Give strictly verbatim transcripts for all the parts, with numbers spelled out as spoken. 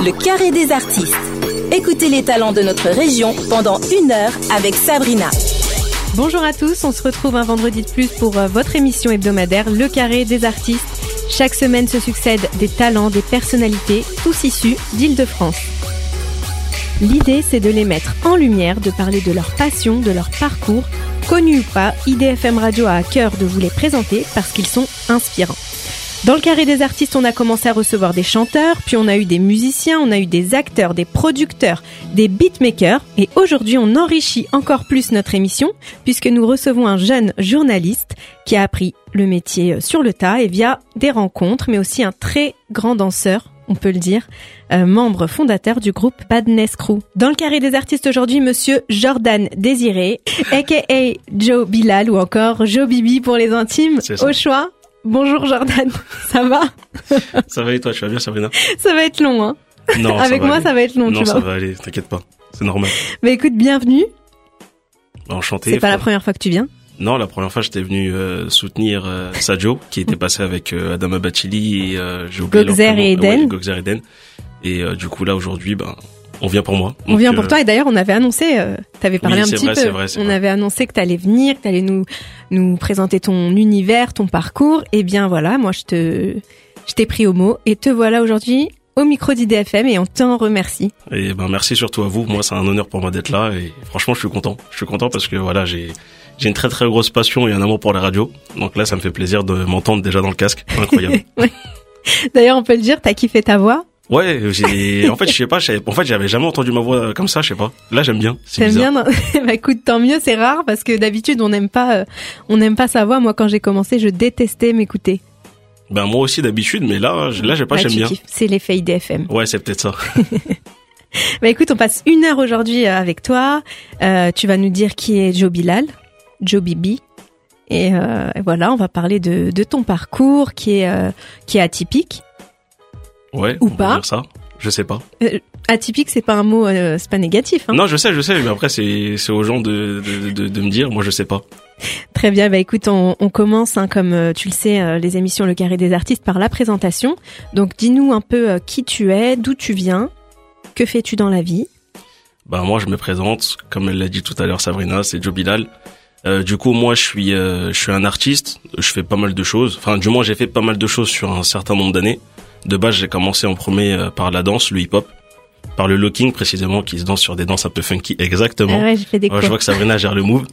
Le Carré des artistes. Écoutez les talents de notre région pendant une heure avec Sabrina. Bonjour à tous, on se retrouve un vendredi de plus pour votre émission hebdomadaire Le Carré des artistes. Chaque semaine se succèdent des talents, des personnalités, tous issus d'Île-de-France. L'idée, c'est de les mettre en lumière, de parler de leur passion, de leur parcours. Connus ou pas, I D F M Radio a à cœur de vous les présenter parce qu'ils sont inspirants. Dans le Carré des artistes, on a commencé à recevoir des chanteurs, puis on a eu des musiciens, on a eu des acteurs, des producteurs, des beatmakers. Et aujourd'hui, on enrichit encore plus notre émission puisque nous recevons un jeune journaliste qui a appris le métier sur le tas et via des rencontres, mais aussi un très grand danseur, on peut le dire, euh, membre fondateur du groupe Badness Crew. Dans le Carré des artistes aujourd'hui, monsieur Jordan Désiré, aka Joe Bilal ou encore Joe Bibi pour les intimes, au choix. Bonjour Jordan, ça va? Ça va et toi, tu vas bien Sabrina? Ça va être long, hein? Non, avec ça moi aller. ça va être long, non, tu vois. Non, ça va aller, t'inquiète pas, c'est normal. Mais écoute, bienvenue. Enchanté. C'est pas frère. la première fois que tu viens? Non, la première fois j'étais venu euh, soutenir euh, Sadio, qui était passé avec euh, Adama Bachili et euh, j'ai oublié Gokzer leur et Eden. Ouais, Gokzer et Eden. Et euh, du coup là aujourd'hui, ben on vient pour moi. On Donc, vient pour euh, toi et d'ailleurs on avait annoncé, euh, t'avais parlé oui, un c'est petit vrai, peu. c'est vrai, c'est on vrai. avait annoncé que t'allais venir, que t'allais nous nous présenter ton univers, ton parcours. Et bien voilà, moi je te je t'ai pris au mot et te voilà aujourd'hui au micro d'I D F M et on t'en remercie. Et ben merci surtout à vous. Moi c'est un honneur pour moi d'être là et franchement je suis content. Je suis content parce que voilà j'ai j'ai une très très grosse passion et un amour pour la radio. Donc là ça me fait plaisir de m'entendre déjà dans le casque. Incroyable. Ouais. D'ailleurs on peut le dire, t'as kiffé ta voix? Ouais, j'ai, en fait, je sais pas, en fait, j'avais jamais entendu ma voix comme ça, je sais pas. Là, j'aime bien. C'est T'aimes bizarre. bien? Non bah écoute, tant mieux, c'est rare parce que d'habitude on n'aime pas, euh, on n'aime pas sa voix. Moi, quand j'ai commencé, je détestais m'écouter. Ben moi aussi d'habitude, mais là, là, j'ai pas, Bah, j'aime tu bien. kiffes. C'est l'effet I D F M. Ouais, c'est peut-être ça. Bah écoute, on passe une heure aujourd'hui euh, avec toi. Euh, tu vas nous dire qui est Joe Bilal, Joe Bibi. Et euh, voilà, on va parler de, de ton parcours qui est euh, qui est atypique. Ouais. Ou on peut pas. dire ça. Je sais pas. Euh, atypique, c'est pas un mot, euh, c'est pas négatif. Hein. Non, je sais, je sais, mais après, c'est, c'est aux gens de, de, de, de me dire. Moi, je sais pas. Très bien, bah écoute, on, on commence, hein, comme euh, tu le sais, euh, les émissions Le Carré des artistes par la présentation. Donc, dis-nous un peu euh, qui tu es, d'où tu viens, que fais-tu dans la vie? Ben moi, je me présente, comme elle l'a dit tout à l'heure, Sabrina, c'est Joe Bilal. Euh, du coup, moi, je suis, euh, je suis un artiste. Je fais pas mal de choses. Enfin, du moins, j'ai fait pas mal de choses sur un certain nombre d'années. De base, j'ai commencé en premier euh, par la danse, le hip-hop, par le locking précisément, qui se danse sur des danses un peu funky, exactement. Ah ouais, j'ai fait des Ouais, je vois que Sabrina gère le move.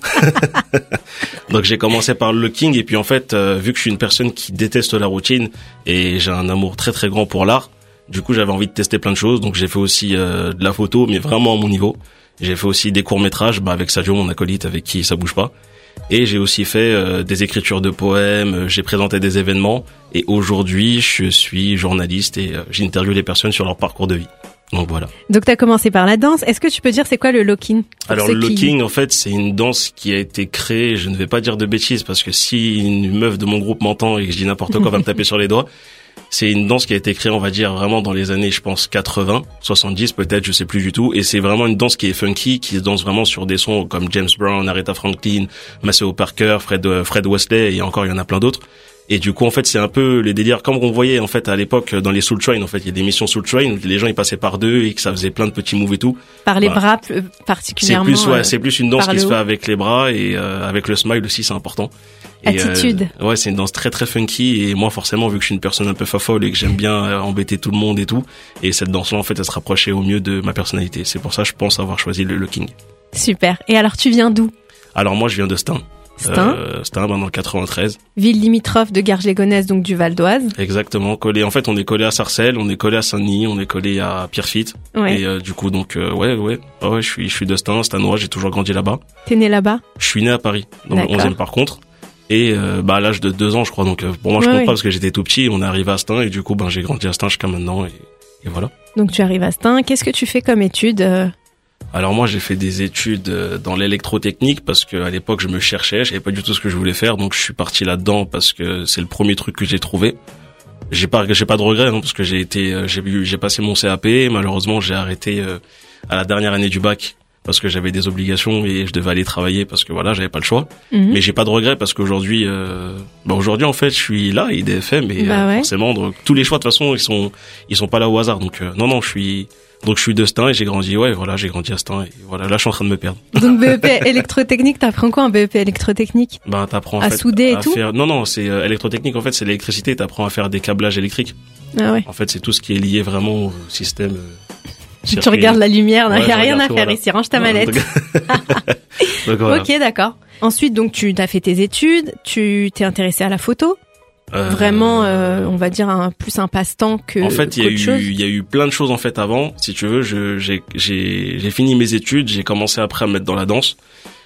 Donc j'ai commencé par le locking et puis en fait, euh, vu que je suis une personne qui déteste la routine et j'ai un amour très très grand pour l'art, du coup j'avais envie de tester plein de choses. Donc j'ai fait aussi euh, de la photo, mais vraiment à mon niveau. J'ai fait aussi des courts-métrages bah, avec Sadio, mon acolyte, avec qui ça bouge pas. Et j'ai aussi fait euh, des écritures de poèmes, euh, j'ai présenté des événements. Et aujourd'hui, je suis journaliste et euh, j'interviewe les personnes sur leur parcours de vie. Donc voilà. Donc, t'as commencé par la danse. Est-ce que tu peux dire c'est quoi le locking? Alors le locking, en fait, c'est une danse qui a été créée, je ne vais pas dire de bêtises, parce que si une meuf de mon groupe m'entend et que je dis n'importe quoi, va me taper sur les doigts. C'est une danse qui a été créée, on va dire, vraiment dans les années, je pense, quatre-vingts, soixante-dix peut-être, je sais plus du tout. Et c'est vraiment une danse qui est funky, qui se danse vraiment sur des sons comme James Brown, Aretha Franklin, Maceo Parker, Fred, Fred Wesley, et encore, il y en a plein d'autres. Et du coup, en fait, c'est un peu les délires, comme on voyait, en fait, à l'époque, dans les Soul Train, en fait, il y a des émissions Soul Train, où les gens, ils passaient par deux et que ça faisait plein de petits moves et tout. Par les bah, bras, euh, particulièrement. C'est plus, ouais, euh, c'est plus une danse qui se haut. fait avec les bras et euh, avec le smile aussi, c'est important. Et, Attitude. Euh, ouais, c'est une danse très très funky et moi forcément vu que je suis une personne un peu fofolle et que j'aime bien euh, embêter tout le monde et tout, et cette danse-là en fait elle se rapprochait au mieux de ma personnalité. C'est pour ça que je pense avoir choisi le locking. Super. Et alors tu viens d'où? Alors moi je viens de Stein. Stein. Euh, Stein, ben, dans le quatre-vingt-treize. Ville limitrophe de Garges-les-Gonesse, donc du Val d'Oise. Exactement. Collé. En fait, on est collé à Sarcelles, on est collé à Saint-Denis, on est collé à Pierrefitte. Ouais. Et euh, du coup, donc euh, ouais, ouais, ah ouais, je suis, je suis de Stein, Steinois. J'ai toujours grandi là-bas. T'es né là-bas? Je suis né à Paris, dans D'accord. le onzième par contre. Et euh, bah à l'âge de deux ans, je crois. Donc euh, pour moi, je Ouais, compte ouais. pas parce que j'étais tout petit. On est arrivé à Stein et du coup, ben j'ai grandi à Stein jusqu'à maintenant et, et voilà. Donc tu arrives à Stein. Qu'est-ce que tu fais comme études? euh Alors moi, j'ai fait des études euh, dans l'électrotechnique parce que à l'époque, je me cherchais, je savais pas du tout ce que je voulais faire, donc je suis parti là-dedans parce que c'est le premier truc que j'ai trouvé. J'ai pas, j'ai pas de regrets, hein, parce que j'ai été, euh, j'ai eu, j'ai passé mon C A P. Malheureusement, j'ai arrêté euh, à la dernière année du bac parce que j'avais des obligations et je devais aller travailler parce que voilà, j'avais pas le choix. Mhm. Mais j'ai pas de regrets parce qu'aujourd'hui, euh, bah aujourd'hui en fait, je suis là, I D F M, et Bah euh, ouais. forcément, donc, tous les choix de toute façon, ils sont, ils sont pas là au hasard. Donc euh, non, non, je suis, donc je suis de Stein et j'ai grandi, ouais, voilà, j'ai grandi à Stein et voilà, là, je suis en train de me perdre. Donc B E P électrotechnique, t'apprends quoi en B E P électrotechnique? Bah t'apprends en À fait souder et à tout faire. Non, non, c'est euh, électrotechnique. En fait, c'est l'électricité. T'apprends à faire des câblages électriques. Ah ouais. En fait, c'est tout ce qui est lié vraiment au système. Euh, Tu circuit. regardes la lumière, il Ouais, n'y a je rien regarde à tout, faire voilà. ici, range ta Non, manette. donc- donc voilà. Ok, d'accord. Ensuite, donc tu as fait tes études, tu t'es intéressé à la photo. Euh, Vraiment, euh, on va dire un, plus un passe-temps que En fait, il y a qu'autre chose. eu, il y a eu plein de choses en fait avant. Si tu veux, je, j'ai, j'ai, j'ai fini mes études. J'ai commencé après à me mettre dans la danse.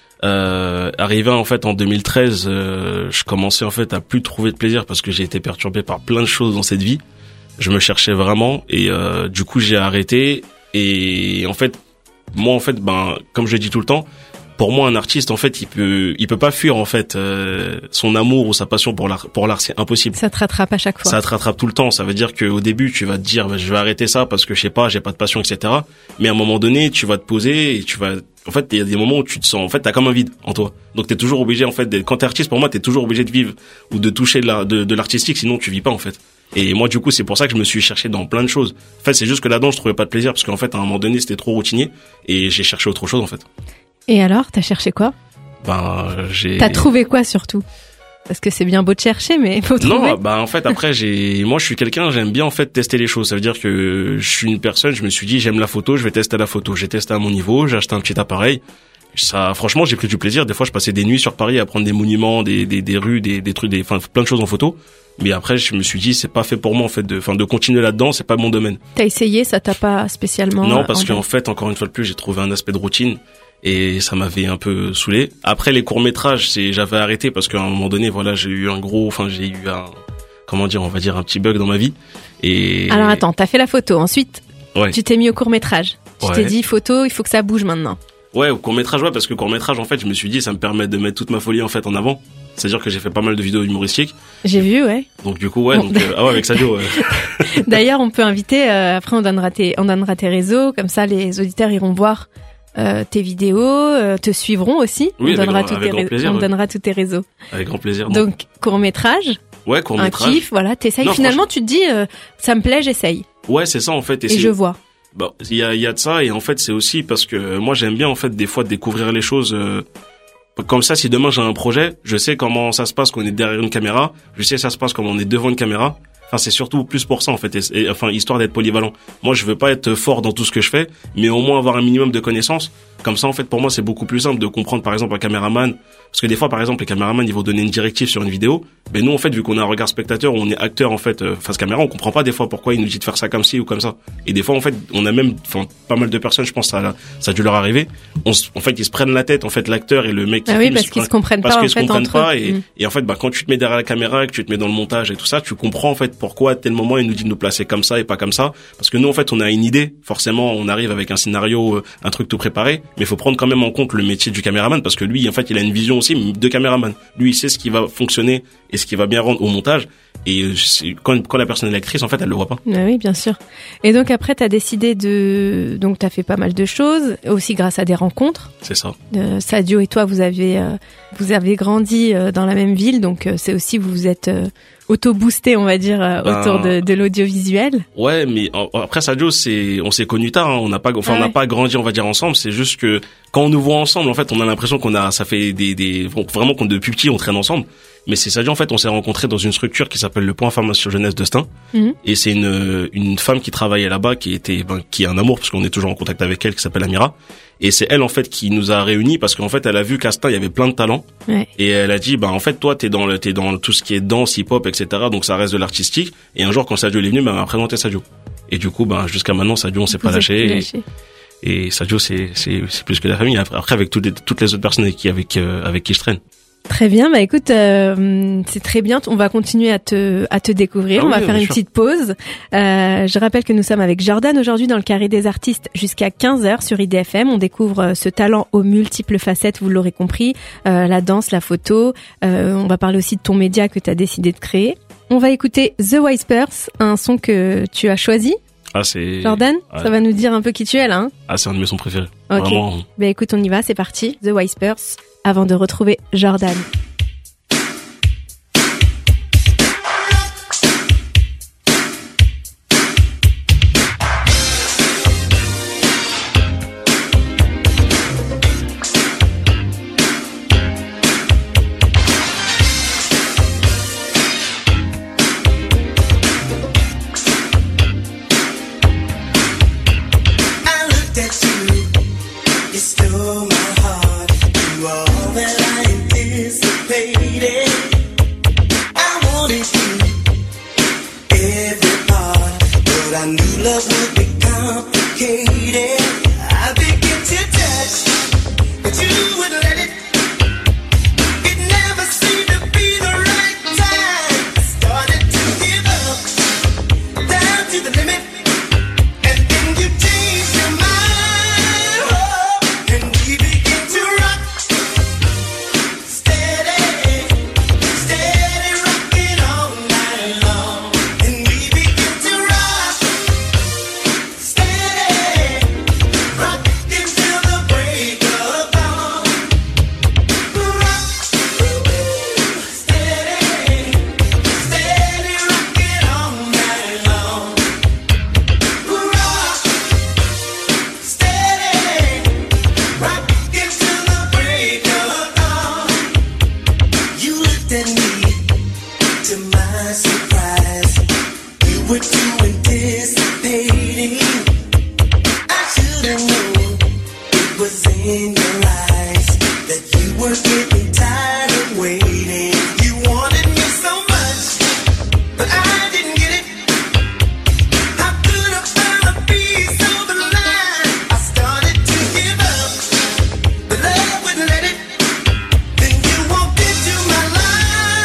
Euh, arrivé en fait en deux mille treize, euh, je commençais en fait à plus trouver de plaisir parce que j'ai été perturbé par plein de choses dans cette vie. Je me cherchais vraiment et euh, du coup j'ai arrêté. Et en fait, moi en fait, ben comme je le dis tout le temps, pour moi un artiste en fait, il peut, il peut pas fuir en fait euh, son amour ou sa passion pour l'art. Pour l'art, c'est impossible. Ça te rattrape à chaque fois. Ça te rattrape tout le temps. Ça veut dire qu'au début, tu vas te dire, bah, je vais arrêter ça parce que je sais pas, j'ai pas de passion, et cetera. Mais à un moment donné, tu vas te poser et tu vas, en fait, il y a des moments où tu te sens, en fait, t'as comme un vide en toi. Donc t'es toujours obligé, en fait, d'être, quand t'es artiste, pour moi, t'es toujours obligé de vivre ou de toucher de, la, de, de l'artistique, sinon tu vis pas, en fait. Et moi, du coup, c'est pour ça que je me suis cherché dans plein de choses. En fait, c'est juste que là-dedans, je trouvais pas de plaisir parce qu'en fait, à un moment donné, c'était trop routinier et j'ai cherché autre chose, en fait. Et alors, t'as cherché quoi? Ben, j'ai... T'as trouvé quoi surtout? Parce que c'est bien beau de chercher, mais il faut trouver. Non, bah en fait après j'ai, moi je suis quelqu'un, j'aime bien en fait tester les choses. Ça veut dire que je suis une personne, je me suis dit j'aime la photo, je vais tester la photo. J'ai testé à mon niveau, j'ai acheté un petit appareil. Ça, franchement, j'ai pris du plaisir. Des fois, je passais des nuits sur Paris à prendre des monuments, des des, des rues, des des trucs, des, enfin plein de choses en photo. Mais après, je me suis dit c'est pas fait pour moi en fait de, enfin de continuer là-dedans, c'est pas mon domaine. T'as essayé, ça t'a pas spécialement. Non, parce en- qu'en fait, encore une fois de plus, j'ai trouvé un aspect de routine. Et ça m'avait un peu saoulé. Après les courts métrages, c'est j'avais arrêté parce qu'à un moment donné, voilà, j'ai eu un gros, enfin j'ai eu un, comment dire, on va dire un petit bug dans ma vie. Et Alors attends, t'as fait la photo. Ensuite, ouais, tu t'es mis au court métrage. Tu Ouais. t'es dit photo, il faut que ça bouge maintenant. ouais, au court métrage, ouais, parce que court métrage, en fait, je me suis dit, ça me permet de mettre toute ma folie en fait en avant. C'est-à-dire que j'ai fait pas mal de vidéos humoristiques. J'ai vu, ouais. Donc du coup, ouais, Bon. donc euh, ah ouais, avec Sadio. Ouais. D'ailleurs, on peut inviter. euh, après, on donnera tes, on donnera tes réseaux, comme ça, les auditeurs iront voir euh, tes vidéos, euh, te suivront aussi. Oui, on avec donnera grand- tous avec tes, grand ré- plaisir, on ouais. donnera tous tes réseaux. Avec grand plaisir. Donc court métrage, ouais, court un métrage. kiff, voilà. T'essayes. Non, Finalement, tu te dis, euh, ça me plaît, j'essaye. Ouais, c'est ça en fait. Et c'est- je vois. Bah, il y a, il y a de ça et en fait c'est aussi parce que moi j'aime bien en fait des fois découvrir les choses euh, comme ça. Si demain j'ai un projet, je sais comment ça se passe quand on est derrière une caméra, je sais ça se passe quand on est devant une caméra. Enfin c'est surtout plus pour ça en fait, et, et, enfin histoire d'être polyvalent. Moi je veux pas être fort dans tout ce que je fais, mais au moins avoir un minimum de connaissances. Comme ça en fait pour moi c'est beaucoup plus simple de comprendre par exemple un caméraman, parce que des fois par exemple les caméramans ils vont donner une directive sur une vidéo, mais nous en fait vu qu'on a un regard spectateur, on est acteur en fait euh, face caméra, on comprend pas des fois pourquoi il nous dit de faire ça comme ci ou comme ça. Et des fois en fait on a même, enfin pas mal de personnes, je pense ça ça a dû leur arriver. On, s- en fait ils se prennent la tête en fait l'acteur et le mec qui Ah oui, filme, parce se qu'ils prennent- se comprennent parce pas en qu'ils se fait comprennent entre pas eux. et, Mm. et en fait bah quand tu te mets derrière la caméra et que tu te mets dans le montage et tout ça, tu comprends en fait pourquoi à tel moment il nous dit de nous placer comme ça et pas comme ça, parce que nous en fait on a une idée, forcément on arrive avec un scénario, euh, un truc tout préparé, mais il faut prendre quand même en compte le métier du caméraman, parce que lui en fait il a une vision aussi de caméraman. Lui il sait ce qui va fonctionner et ce qui va bien rendre au montage, et euh, c'est- quand, quand la personne est l'actrice en fait elle le voit pas. Ah oui, bien sûr. Et donc après, t'as décidé de, donc t'as fait pas mal de choses, aussi grâce à des rencontres. C'est ça. Euh, Sadio et toi, vous avez, euh, vous avez grandi euh, dans la même ville, donc euh, c'est aussi vous vous êtes euh, auto-boosté, on va dire, euh, Ben, autour de, de l'audiovisuel. Ouais, mais en- après Sadio, c'est, on s'est connus tard, hein. On n'a pas, enfin, Ah on n'a ouais. pas grandi, on va dire ensemble. C'est juste que quand on nous voit ensemble, en fait, on a l'impression qu'on a, ça fait des, des, vraiment qu'on depuis petit, on traîne ensemble. Mais c'est Sadio, en fait, on s'est rencontrés dans une structure qui s'appelle le Point Information Jeunesse de Stein. Mhm. Et c'est une, une femme qui travaillait là-bas, qui était, ben, qui est un amour, parce qu'on est toujours en contact avec elle, qui s'appelle Amira. Et c'est elle, en fait, qui nous a réunis, parce qu'en fait, elle a vu qu'à Stein, il y avait plein de talents. Ouais. Et elle a dit, bah en fait, toi, t'es dans le, t'es dans tout ce qui est danse, hip-hop, et cetera. Donc ça reste de l'artistique. Et un jour, quand Sadio est venu, bah, elle m'a présenté Sadio. Et du coup, bah jusqu'à maintenant, Sadio, on s'est pas Vous êtes plus lâché. lâchés. Et, et Sadio, c'est, c'est, c'est plus que la famille. Après, après, avec toutes les, toutes les autres personnes avec qui, avec, euh, avec qui je traîne. Très bien, bah écoute, euh, c'est très bien. On va continuer à te à te découvrir. Ah on va oui, faire bien une sûr. petite pause. Euh, je rappelle que nous sommes avec Jordan aujourd'hui dans le Carré des Artistes jusqu'à quinze heures sur I D F M. On découvre euh, ce talent aux multiples facettes, vous l'aurez compris, euh, la danse, la photo. Euh, on va parler aussi de ton média que tu as décidé de créer. On va écouter The Whispers, un son que tu as choisi. Ah, c'est... Jordan, ouais. Ça va nous dire un peu qui tu es là, hein? Ah, c'est un de mes sons préférés. Ok. Vraiment. Bah écoute, on y va, c'est parti. The Whispers, avant de retrouver Jordan.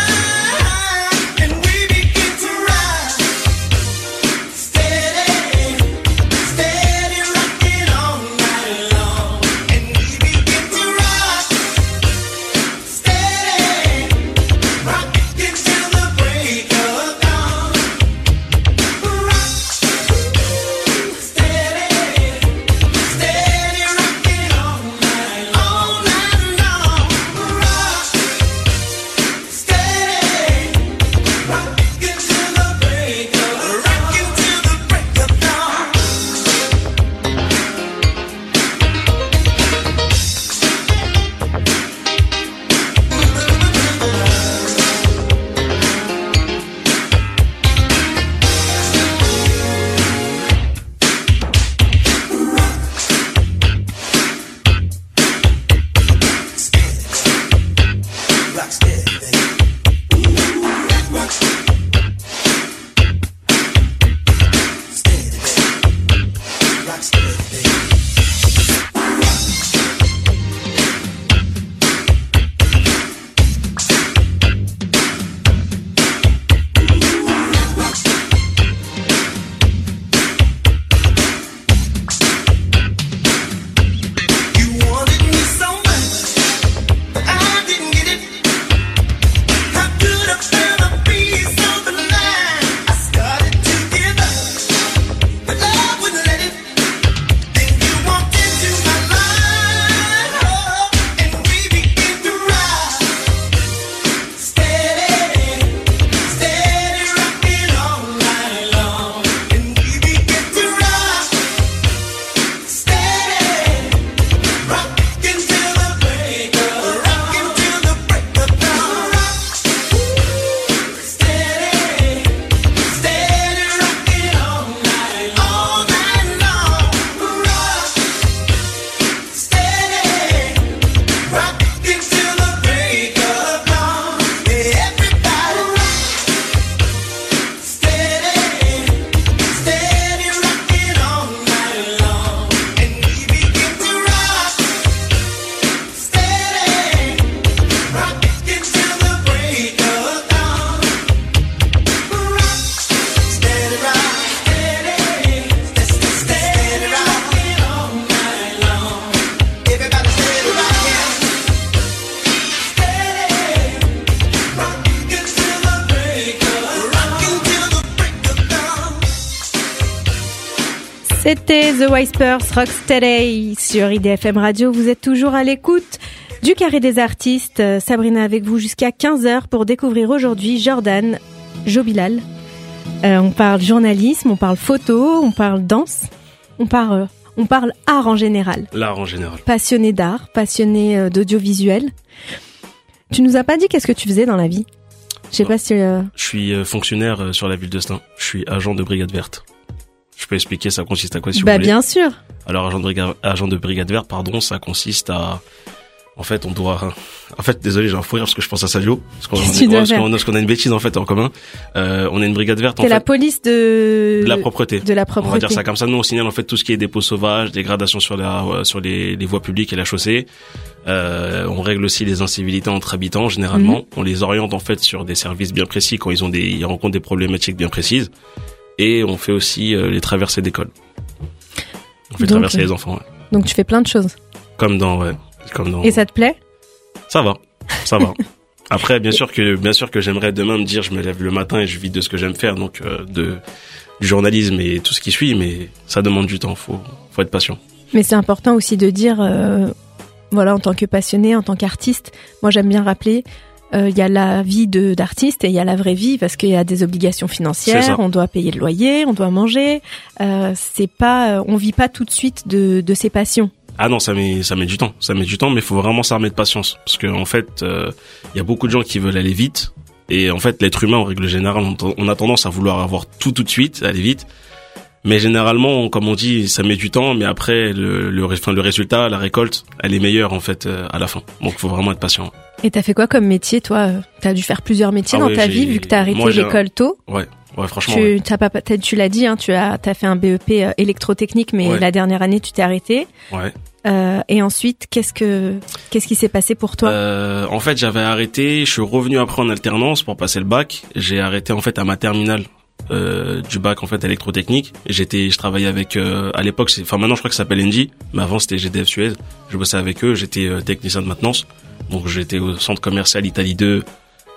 Steady. C'était The Whispers, Rocksteady sur I D F M Radio. Vous êtes toujours à l'écoute du Carré des artistes. Sabrina avec vous jusqu'à quinze heures pour découvrir aujourd'hui Jordan Jobilal. Euh, on parle journalisme, on parle photo, on parle danse, on parle, on parle art en général. L'art en général. Passionné d'art, passionné d'audiovisuel. Tu nous as pas dit qu'est-ce que tu faisais dans la vie? Je sais pas si... Euh... Je suis fonctionnaire sur la ville de Stein. Je suis agent de brigade verte. Je peux expliquer ça consiste à quoi si bah, vous voulez. Bien sûr. Alors agent de brigade, agent de brigade verte, pardon, ça consiste à... En fait, on doit... En fait, désolé, j'ai un fou rire parce que je pense à Sadio. Parce qu'on, Qu'est-ce que tu dois parce faire qu'on, parce qu'on a une bêtise en fait en commun. Euh, on a une brigade verte en C'est fait. la police de... De la propreté. De la propreté. On va dire ça comme ça. Nous, on signale en fait tout ce qui est dépôts sauvages, dégradation sur la, sur les, les voies publiques et la chaussée. Euh, on règle aussi les incivilités entre habitants, généralement. Mm-hmm. On les oriente en fait sur des services bien précis quand ils ont des, ils rencontrent des problématiques bien précises. Et on fait aussi euh, les traversées d'école. On fait donc, traverser les enfants. Ouais. Donc tu fais plein de choses. Comme dans, ouais. Comme dans... Et ça te plaît? Ça va, ça va. Après, bien sûr que, bien sûr que j'aimerais demain me dire, je me lève le matin et je vis de ce que j'aime faire, donc euh, de du journalisme et tout ce qui suit, mais ça demande du temps. Faut, faut être patient. Mais c'est important aussi de dire, euh, voilà, en tant que passionné, en tant qu'artiste, moi j'aime bien rappeler, il euh, y a la vie de d'artiste et il y a la vraie vie parce qu'il y a des obligations financières, on doit payer le loyer, on doit manger. Euh, c'est pas, on vit pas tout de suite de de ses passions. Ah non, ça met ça met du temps, ça met du temps, mais il faut vraiment s'armer de patience parce que en fait, il euh, y a beaucoup de gens qui veulent aller vite et en fait, l'être humain en règle générale, on, on a tendance à vouloir avoir tout tout de suite, aller vite. Mais généralement, comme on dit, ça met du temps, mais après le le, enfin, le résultat, la récolte, elle est meilleure en fait euh, à la fin. Donc, faut vraiment être patient. Et t'as fait quoi comme métier, toi? T'as dû faire plusieurs métiers ah dans ouais, ta vie vu que t'as arrêté Moi, l'école tôt. Ouais. Ouais, franchement. Tu, ouais. t'as pas, t'as, tu l'as dit, hein, tu as, t'as fait un B E P électrotechnique, mais ouais. la dernière année, tu t'es arrêté. Ouais. Euh, et ensuite, qu'est-ce que, qu'est-ce qui s'est passé pour toi? euh, En fait, j'avais arrêté. Je suis revenu après en alternance pour passer le bac. J'ai arrêté en fait à ma terminale euh, du bac en fait électrotechnique. J'étais, je travaillais avec. Euh, à l'époque, c'est, enfin maintenant, je crois que ça s'appelle Engie, mais avant c'était G D F Suez. Je bossais avec eux. J'étais euh, technicien de maintenance. Donc j'étais au centre commercial Italie deux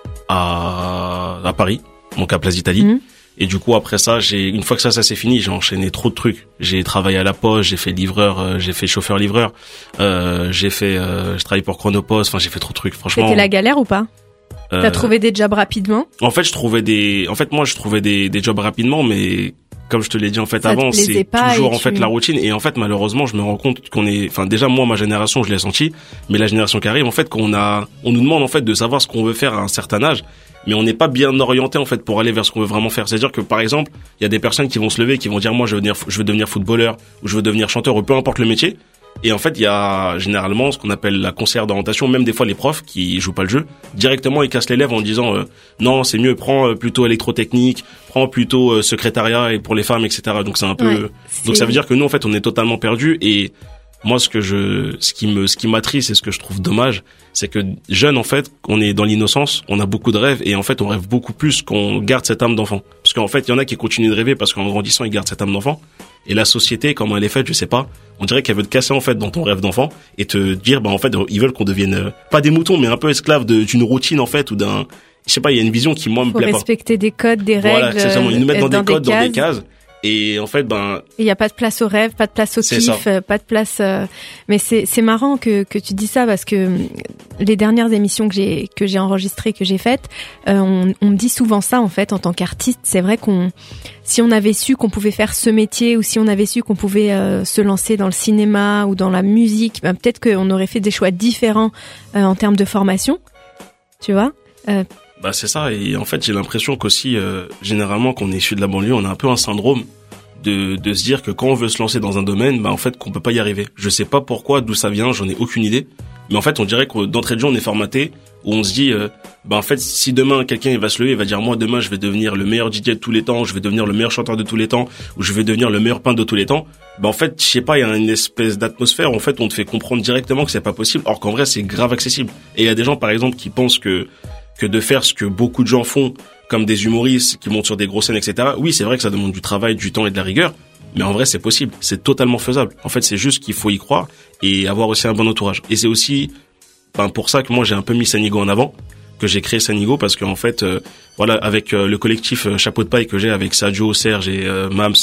à à Paris, donc à Place d'Italie. Mmh. Et du coup après ça, j'ai une fois que ça ça s'est fini, j'ai enchaîné trop de trucs. J'ai travaillé à la poste, j'ai fait livreur, euh, j'ai fait chauffeur livreur, euh, j'ai fait, euh, je travaille pour Chronopost. Enfin j'ai fait trop de trucs. Franchement. C'était la galère ou pas? euh, T'as trouvé des jobs rapidement? En fait je trouvais des, en fait moi je trouvais des des jobs rapidement, mais comme je te l'ai dit en fait ça avant, c'est toujours en fait tu... la routine. Et en fait malheureusement je me rends compte qu'on est, enfin déjà moi ma génération je l'ai senti, mais la génération qui arrive en fait qu'on a, on nous demande en fait de savoir ce qu'on veut faire à un certain âge. Mais on n'est pas bien orienté en fait pour aller vers ce qu'on veut vraiment faire. C'est-à-dire que par exemple, il y a des personnes qui vont se lever et qui vont dire moi je veux devenir je veux devenir footballeur ou je veux devenir chanteur ou peu importe le métier. Et en fait, il y a généralement ce qu'on appelle la conseillère d'orientation, même des fois les profs qui jouent pas le jeu, directement ils cassent l'élève en disant euh, non, c'est mieux, prends euh, plutôt électrotechnique, prends plutôt euh, secrétariat et pour les femmes et cetera. Donc c'est un peu ouais, c'est... donc ça veut dire que nous en fait, on est totalement perdus. Et moi ce que je ce qui me ce qui m'attriste et ce que je trouve dommage, c'est que jeune en fait, on est dans l'innocence, on a beaucoup de rêves et en fait, on rêve beaucoup plus qu'on garde cette âme d'enfant. Parce qu'en fait, il y en a qui continuent de rêver parce qu'en grandissant, ils gardent cette âme d'enfant. Et la société, comment elle est faite, je sais pas. On dirait qu'elle veut te casser en fait dans ton rêve d'enfant et te dire bah en fait, ils veulent qu'on devienne euh, pas des moutons mais un peu esclaves de, d'une routine en fait ou d'un, je sais pas, il y a une vision qui moi me plaît pas. Faut respecter des codes, des règles. Voilà, c'est ça, ils nous mettent dans, dans des codes, des dans des cases. Et en fait, ben, il y a pas de place au rêve, pas de place au kiff, euh, pas de place. Euh... Mais c'est c'est marrant que que tu dis ça parce que les dernières émissions que j'ai que j'ai enregistrées, que j'ai faites, euh, on, on me dit souvent ça en fait en tant qu'artiste. C'est vrai qu'on, si on avait su qu'on pouvait faire ce métier ou si on avait su qu'on pouvait euh, se lancer dans le cinéma ou dans la musique, ben, peut-être qu'on aurait fait des choix différents euh, en termes de formation. Tu vois. Euh, Bah c'est ça, et en fait j'ai l'impression qu'aussi euh, généralement quand on est issu de la banlieue, on a un peu un syndrome de de se dire que quand on veut se lancer dans un domaine, bah en fait qu'on peut pas y arriver. Je sais pas pourquoi, d'où ça vient, j'en ai aucune idée, mais en fait on dirait que d'entrée de jeu on est formaté où on se dit euh, bah en fait si demain quelqu'un il va se lever, il va dire moi demain je vais devenir le meilleur D J de tous les temps, je vais devenir le meilleur chanteur de tous les temps ou je vais devenir le meilleur peintre de tous les temps. Bah en fait, je sais pas, il y a une espèce d'atmosphère en fait, on te fait comprendre directement que c'est pas possible, or qu'en vrai c'est grave accessible. Et il y a des gens par exemple qui pensent que que de faire ce que beaucoup de gens font, comme des humoristes qui montent sur des grosses scènes, et cetera. Oui, c'est vrai que ça demande du travail, du temps et de la rigueur, mais en vrai, c'est possible. C'est totalement faisable. En fait, c'est juste qu'il faut y croire et avoir aussi un bon entourage. Et c'est aussi, enfin, pour ça que moi, j'ai un peu mis Sanigo en avant, que j'ai créé Sanigo, parce qu'en fait, euh, voilà, avec euh, le collectif euh, Chapeau de Paille que j'ai avec Sadio, Serge et euh, Mams,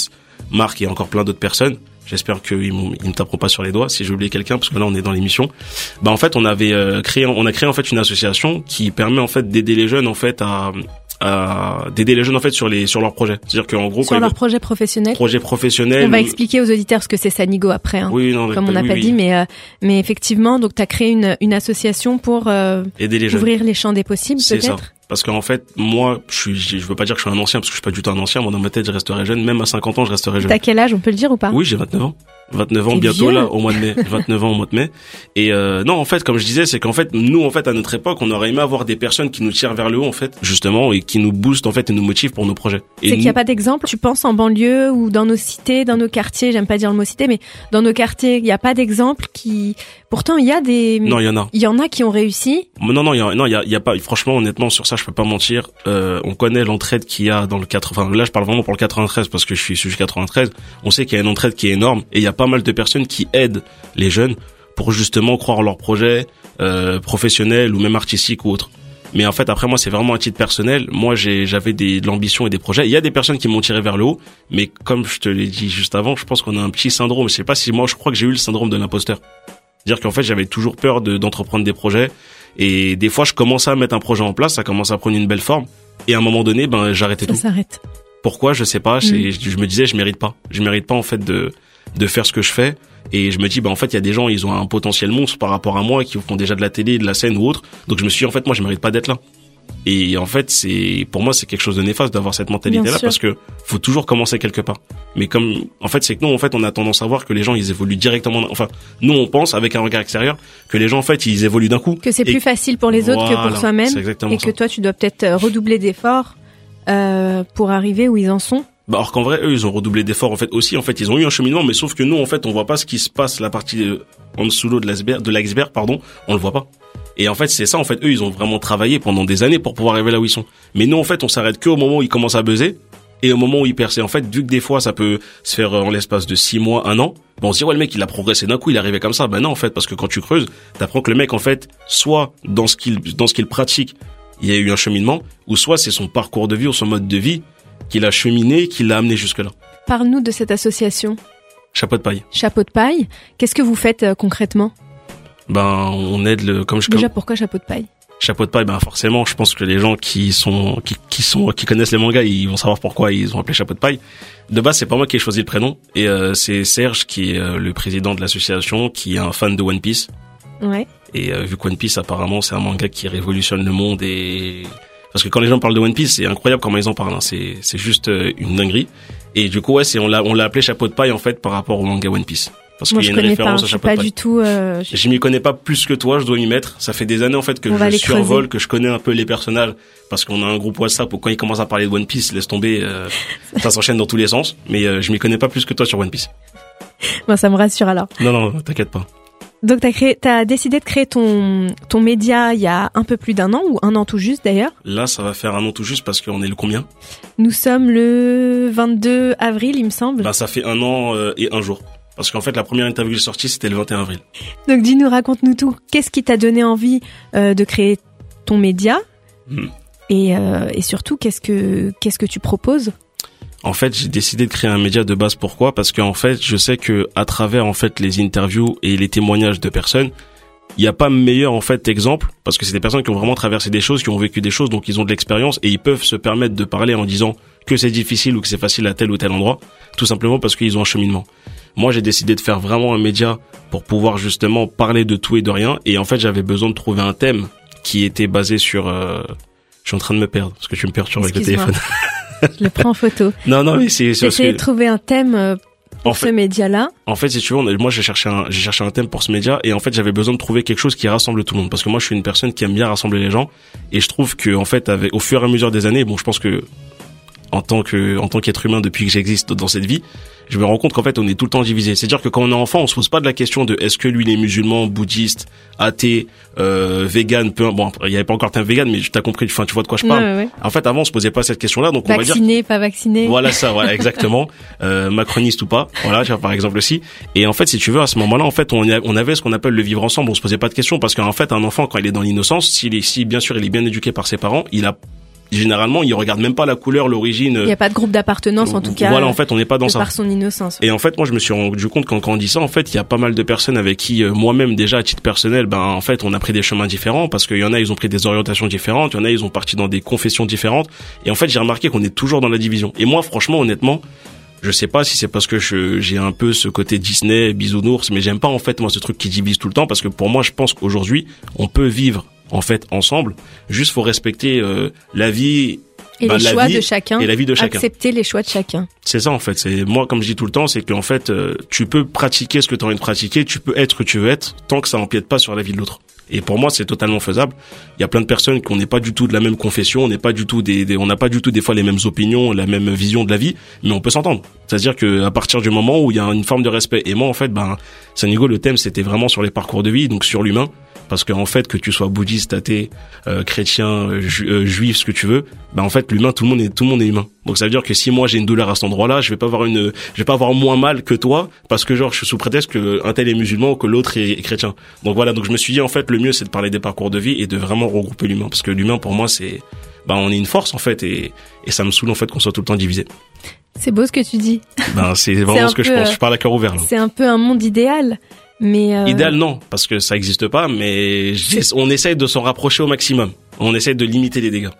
Marc et encore plein d'autres personnes. J'espère qu'ils ils me taperont pas sur les doigts si j'ai oublié quelqu'un, parce que là on est dans l'émission. Bah en fait on avait euh, créé, on a créé en fait une association qui permet en fait d'aider les jeunes en fait à, à d'aider les jeunes en fait sur les sur leurs projets. C'est-à-dire qu'en gros sur leurs projets professionnels. Projets professionnels. On va expliquer aux auditeurs ce que c'est Sanigo après, hein, oui, non, comme on n'a oui, pas oui. dit, mais euh, mais effectivement donc t'as créé une une association pour euh, aider les jeunes. Ouvrir les champs des possibles c'est peut-être. Ça. Parce qu'en fait, moi, je suis, je veux pas dire que je suis un ancien, parce que je suis pas du tout un ancien. Moi, dans ma tête, je resterai jeune. Même à cinquante ans, je resterai jeune. T'as quel âge, on peut le dire ou pas? Oui, j'ai vingt-neuf ans. vingt-neuf ans T'es bientôt vieux. là, au mois de mai. vingt-neuf ans au mois de mai. Et euh, non, en fait, comme je disais, c'est qu'en fait, nous, en fait, à notre époque, on aurait aimé avoir des personnes qui nous tirent vers le haut, en fait, justement, et qui nous boostent, en fait, et nous motivent pour nos projets. Et C'est nous... qu'il n'y a pas d'exemple. Tu penses en banlieue ou dans nos cités, dans nos quartiers, j'aime pas dire le mot cité, mais dans nos quartiers, il n'y a pas d'exemple qui... Pourtant, il y a des... Non, il y en a. Il y en a qui ont réussi. Non, non, il y a, non, il y a, il y a pas. Franchement, honnêtement, sur ça, je peux pas mentir. Euh, on connaît l'entraide qu'il y a dans le quatre-vingts. Enfin, là, je parle vraiment pour le quatre-vingt-treize parce que je suis issu du quatre-vingt-treize. On sait qu'il y a une entraide qui est énorme et il y a pas mal de personnes qui aident les jeunes pour justement croire en leurs projets euh, professionnels ou même artistiques ou autres. Mais en fait, après moi, c'est vraiment un titre personnel. Moi, j'ai, j'avais des, de l'ambition et des projets. Il y a des personnes qui m'ont tiré vers le haut, mais comme je te l'ai dit juste avant, je pense qu'on a un petit syndrome. Je sais pas si moi, je crois que j'ai eu le syndrome de l'imposteur. C'est-à-dire qu'en fait, j'avais toujours peur de, d'entreprendre des projets. Et des fois, je commençais à mettre un projet en place, ça commençait à prendre une belle forme. Et à un moment donné, ben, j'arrêtais tout. Ça s'arrête. Pourquoi? Je sais pas. C'est, Mm. je, je me disais, je mérite pas. Je mérite pas, en fait, de, de faire ce que je fais. Et je me dis, ben, en fait, il y a des gens, ils ont un potentiel monstre par rapport à moi, qui font déjà de la télé, de la scène ou autre. Donc, je me suis dit, en fait, moi, je mérite pas d'être là. Et en fait, c'est, pour moi, c'est quelque chose de néfaste d'avoir cette mentalité-là, parce que faut toujours commencer quelque part. Mais comme, en fait, c'est que nous, en fait, on a tendance à voir que les gens, ils évoluent directement, enfin, nous, on pense, avec un regard extérieur, que les gens, en fait, ils évoluent d'un coup. Que c'est Et- plus facile pour les autres que Voilà, pour soi-même. c'est exactement Et que ça. toi, tu dois peut-être euh, redoubler d'efforts euh, pour arriver où ils en sont. Bah, alors qu'en vrai, eux, ils ont redoublé d'efforts, en fait, aussi. En fait, ils ont eu un cheminement, mais sauf que nous, en fait, on voit pas ce qui se passe, la partie euh, en dessous l'eau de l'iceberg, de l'iceberg, pardon, on le voit pas. Et en fait, c'est ça, en fait, eux, ils ont vraiment travaillé pendant des années pour pouvoir arriver là où ils sont. Mais nous, en fait, on s'arrête que au moment où ils commencent à buzzer et au moment où ils percent. Et en fait, vu que des fois, ça peut se faire euh, en l'espace de six mois, un an, bon, on se dit, ouais, le mec, il a progressé d'un coup, il est arrivé comme ça. Ben non, en fait, parce que quand tu creuses, t'apprends que le mec, en fait, soit dans ce qu'il, dans ce qu'il pratique, il y a eu un cheminement, ou soit c'est son parcours de vie ou son mode de vie qu'il a cheminé, qui l'a amené jusque-là. Parle-nous de cette association Chapeau de paille. Chapeau de paille. Qu'est-ce que vous faites euh, concrètement? Ben, on aide le, comme je, Déjà, comme, pourquoi chapeau de paille? chapeau de paille, ben, forcément, je pense que les gens qui sont, qui, qui sont, qui connaissent les mangas, ils vont savoir pourquoi ils ont appelé chapeau de paille. De base, c'est pas moi qui ai choisi le prénom, et euh, c'est Serge qui est euh, le président de l'association, qui est un fan de One Piece. Ouais. Et euh, vu que One Piece, apparemment, c'est un manga qui révolutionne le monde et... Parce que quand les gens parlent de One Piece, c'est incroyable comment ils en parlent, hein. C'est, c'est juste euh, une dinguerie. Et du coup, ouais, c'est, on l'a, on l'a appelé chapeau de paille, en fait, par rapport au manga One Piece. Parce Moi, qu'il je y a une connais pas. référence Je à suis chapeau de pas paille. du tout. Euh, je- Je m'y connais pas plus que toi, je dois m'y mettre. Ça fait des années en fait que On va je les survole, creuser. que je connais un peu les personnages, parce qu'on a un groupe WhatsApp où quand ils commencent à parler de One Piece, laisse tomber, euh, ça s'enchaîne dans tous les sens. Mais euh, je m'y connais pas plus que toi sur One Piece. Bon, ça me rassure alors. Non, non, t'inquiète pas. Donc, t'as créé, t'as décidé de créer ton ton média il y a un peu plus d'un an ou un an tout juste d'ailleurs. Là, ça va faire un an tout juste parce qu'on est le combien? Nous sommes le vingt-deux avril, il me semble. Bah, ça fait un an euh, et un jour. Parce qu'en fait, la première interview qui est sortie, c'était le vingt et un avril. Donc, dis-nous, raconte-nous tout. Qu'est-ce qui t'a donné envie euh, de créer ton média Hmm. et euh, et surtout, qu'est-ce que qu'est-ce que tu proposes? En fait, j'ai décidé de créer un média de base. Pourquoi? Parce qu'en fait, je sais que à travers en fait les interviews et les témoignages de personnes, il n'y a pas meilleur en fait exemple, parce que c'est des personnes qui ont vraiment traversé des choses, qui ont vécu des choses, donc ils ont de l'expérience et ils peuvent se permettre de parler en disant que c'est difficile ou que c'est facile à tel ou tel endroit, tout simplement parce qu'ils ont un cheminement. Moi, j'ai décidé de faire vraiment un média pour pouvoir justement parler de tout et de rien, et en fait, j'avais besoin de trouver un thème qui était basé sur... Euh... Je suis en train de me perdre parce que tu me perturbes avec le Excuse-moi. téléphone. Je le prends en photo. Non, non, mais c'est... c'est parce Essayer que... de trouver un thème euh, pour En fait- ce média-là. En fait, si tu veux, on a- moi j'ai cherché un, j'ai cherché un thème pour ce média et en fait j'avais besoin de trouver quelque chose qui rassemble tout le monde parce que moi je suis une personne qui aime bien rassembler les gens et je trouve que en fait avec, au fur et à mesure des années, bon je pense que en tant que en tant qu'être humain depuis que j'existe dans cette vie, je me rends compte qu'en fait on est tout le temps divisé. C'est-à-dire que quand on est enfant, on se pose pas de la question de est-ce que lui il est musulman, bouddhiste, athée, euh, vegan, peu bon il y avait pas encore le terme vegan mais tu t'as compris, enfin tu vois de quoi je parle. Ouais, ouais, ouais. En fait avant on se posait pas cette question-là donc on va dire Vacciné, pas vacciné. voilà ça, voilà exactement. Euh, macroniste ou pas, voilà, tu vois, par exemple aussi. Et en fait, si tu veux, à ce moment-là, en fait, on, y a- on avait ce qu'on appelle le vivre ensemble. On se posait pas de questions parce qu'en fait, un enfant, quand il est dans l'innocence, s'il est, si bien sûr il est bien éduqué par ses parents, il a généralement, ils regardent même pas la couleur, l'origine. Il y a pas de groupe d'appartenance en tout cas. Voilà, en fait, on n'est pas dans ça. Par son innocence. Et en fait, moi, je me suis rendu compte qu'en grandissant, en fait, il y a pas mal de personnes avec qui euh, moi-même déjà à titre personnel, ben en fait, on a pris des chemins différents parce qu'il y en a, ils ont pris des orientations différentes, il y en a, ils ont parti dans des confessions différentes. Et en fait, j'ai remarqué qu'on est toujours dans la division. Et moi, franchement, honnêtement, je sais pas si c'est parce que je, j'ai un peu ce côté Disney, bisounours, mais j'aime pas en fait moi ce truc qui divise tout le temps parce que pour moi, je pense qu'aujourd'hui, on peut vivre en fait ensemble. Juste faut respecter euh, la vie et bah, les la choix vie de chacun. Et la vie de chacun. Accepter les choix de chacun. C'est ça en fait. C'est moi comme je dis tout le temps, c'est qu'en fait, euh, tu peux pratiquer ce que tu as envie de pratiquer, tu peux être ce que tu veux être, tant que ça empiète pas sur la vie de l'autre. Et pour moi, c'est totalement faisable. Il y a plein de personnes qu'on n'est pas du tout de la même confession, on n'est pas du tout des, des on n'a pas du tout des fois les mêmes opinions, la même vision de la vie, mais on peut s'entendre. C'est-à-dire que à partir du moment où il y a une forme de respect. Et moi, en fait, ben, Sanigo, le thème, c'était vraiment sur les parcours de vie, donc sur l'humain. Parce que en fait, que tu sois bouddhiste, athée, euh, chrétien, ju- euh, juif, ce que tu veux, ben en fait, l'humain, tout le monde est tout le monde est humain. Donc ça veut dire que si moi j'ai une douleur à cet endroit-là, je vais pas avoir une, je vais pas avoir moins mal que toi parce que genre je suis sous prétexte que un tel est musulman ou que l'autre est, est chrétien. Donc voilà, donc je me suis dit en fait le mieux c'est de parler des parcours de vie et de vraiment regrouper l'humain parce que l'humain pour moi c'est, ben on est une force en fait et et ça me saoule en fait qu'on soit tout le temps divisé. C'est beau ce que tu dis. Ben c'est vraiment ce que peu, je pense. Je parle à cœur ouvert là. C'est un peu un monde idéal. Mais euh... idéal non parce que ça existe pas mais on essaye de s'en rapprocher au maximum. On essaye de limiter les dégâts.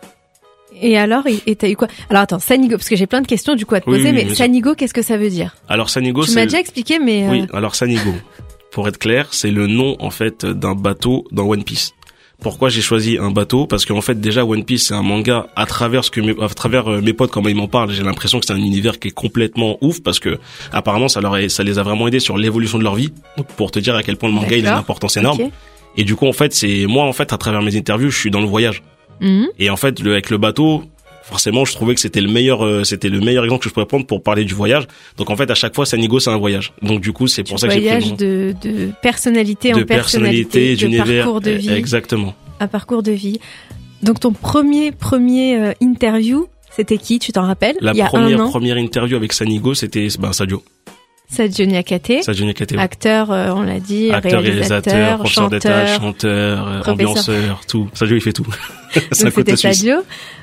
Et alors, et t'as eu quoi? Alors attends, Sanigo, parce que j'ai plein de questions du coup à te oui, poser, oui, mais Sanigo, qu'est-ce que ça veut dire? Alors Sanigo, tu c'est... m'as déjà expliqué, mais... Euh... Oui, alors Sanigo, pour être clair, c'est le nom en fait d'un bateau dans One Piece. Pourquoi j'ai choisi un bateau? Parce qu'en fait déjà One Piece c'est un manga à travers ce que mes, à travers euh, mes potes comment ils m'en parlent, j'ai l'impression que c'est un univers qui est complètement ouf parce que apparemment ça leur a, ça les a vraiment aidés sur l'évolution de leur vie. Donc pour te dire à quel point le manga D'accord. il a une importance énorme. Okay. Et du coup en fait c'est moi en fait à travers mes interviews je suis dans le voyage. Mmh. Et en fait le, avec le bateau forcément je trouvais que c'était le meilleur euh, c'était le meilleur exemple que je pourrais prendre pour parler du voyage. Donc en fait à chaque fois Sanigo c'est un voyage. Donc du coup c'est pour du ça que j'ai pris voyage de de personnalité en de personnalité, personnalité, de parcours de vie. Exactement. Un parcours de vie. Donc ton premier premier euh, interview, c'était qui, tu t'en rappelles? La Il y a première un an. première interview avec Sanigo, c'était ben Sadio. Sadio Niakate. Sadio Niakate. Oui. Acteur, euh, on l'a dit, acteur, réalisateur, réalisateur, professeur d'état, chanteur, chanteur, euh, ambianceur, tout. Sadio il fait tout. C'est un côté suisse. Sadio.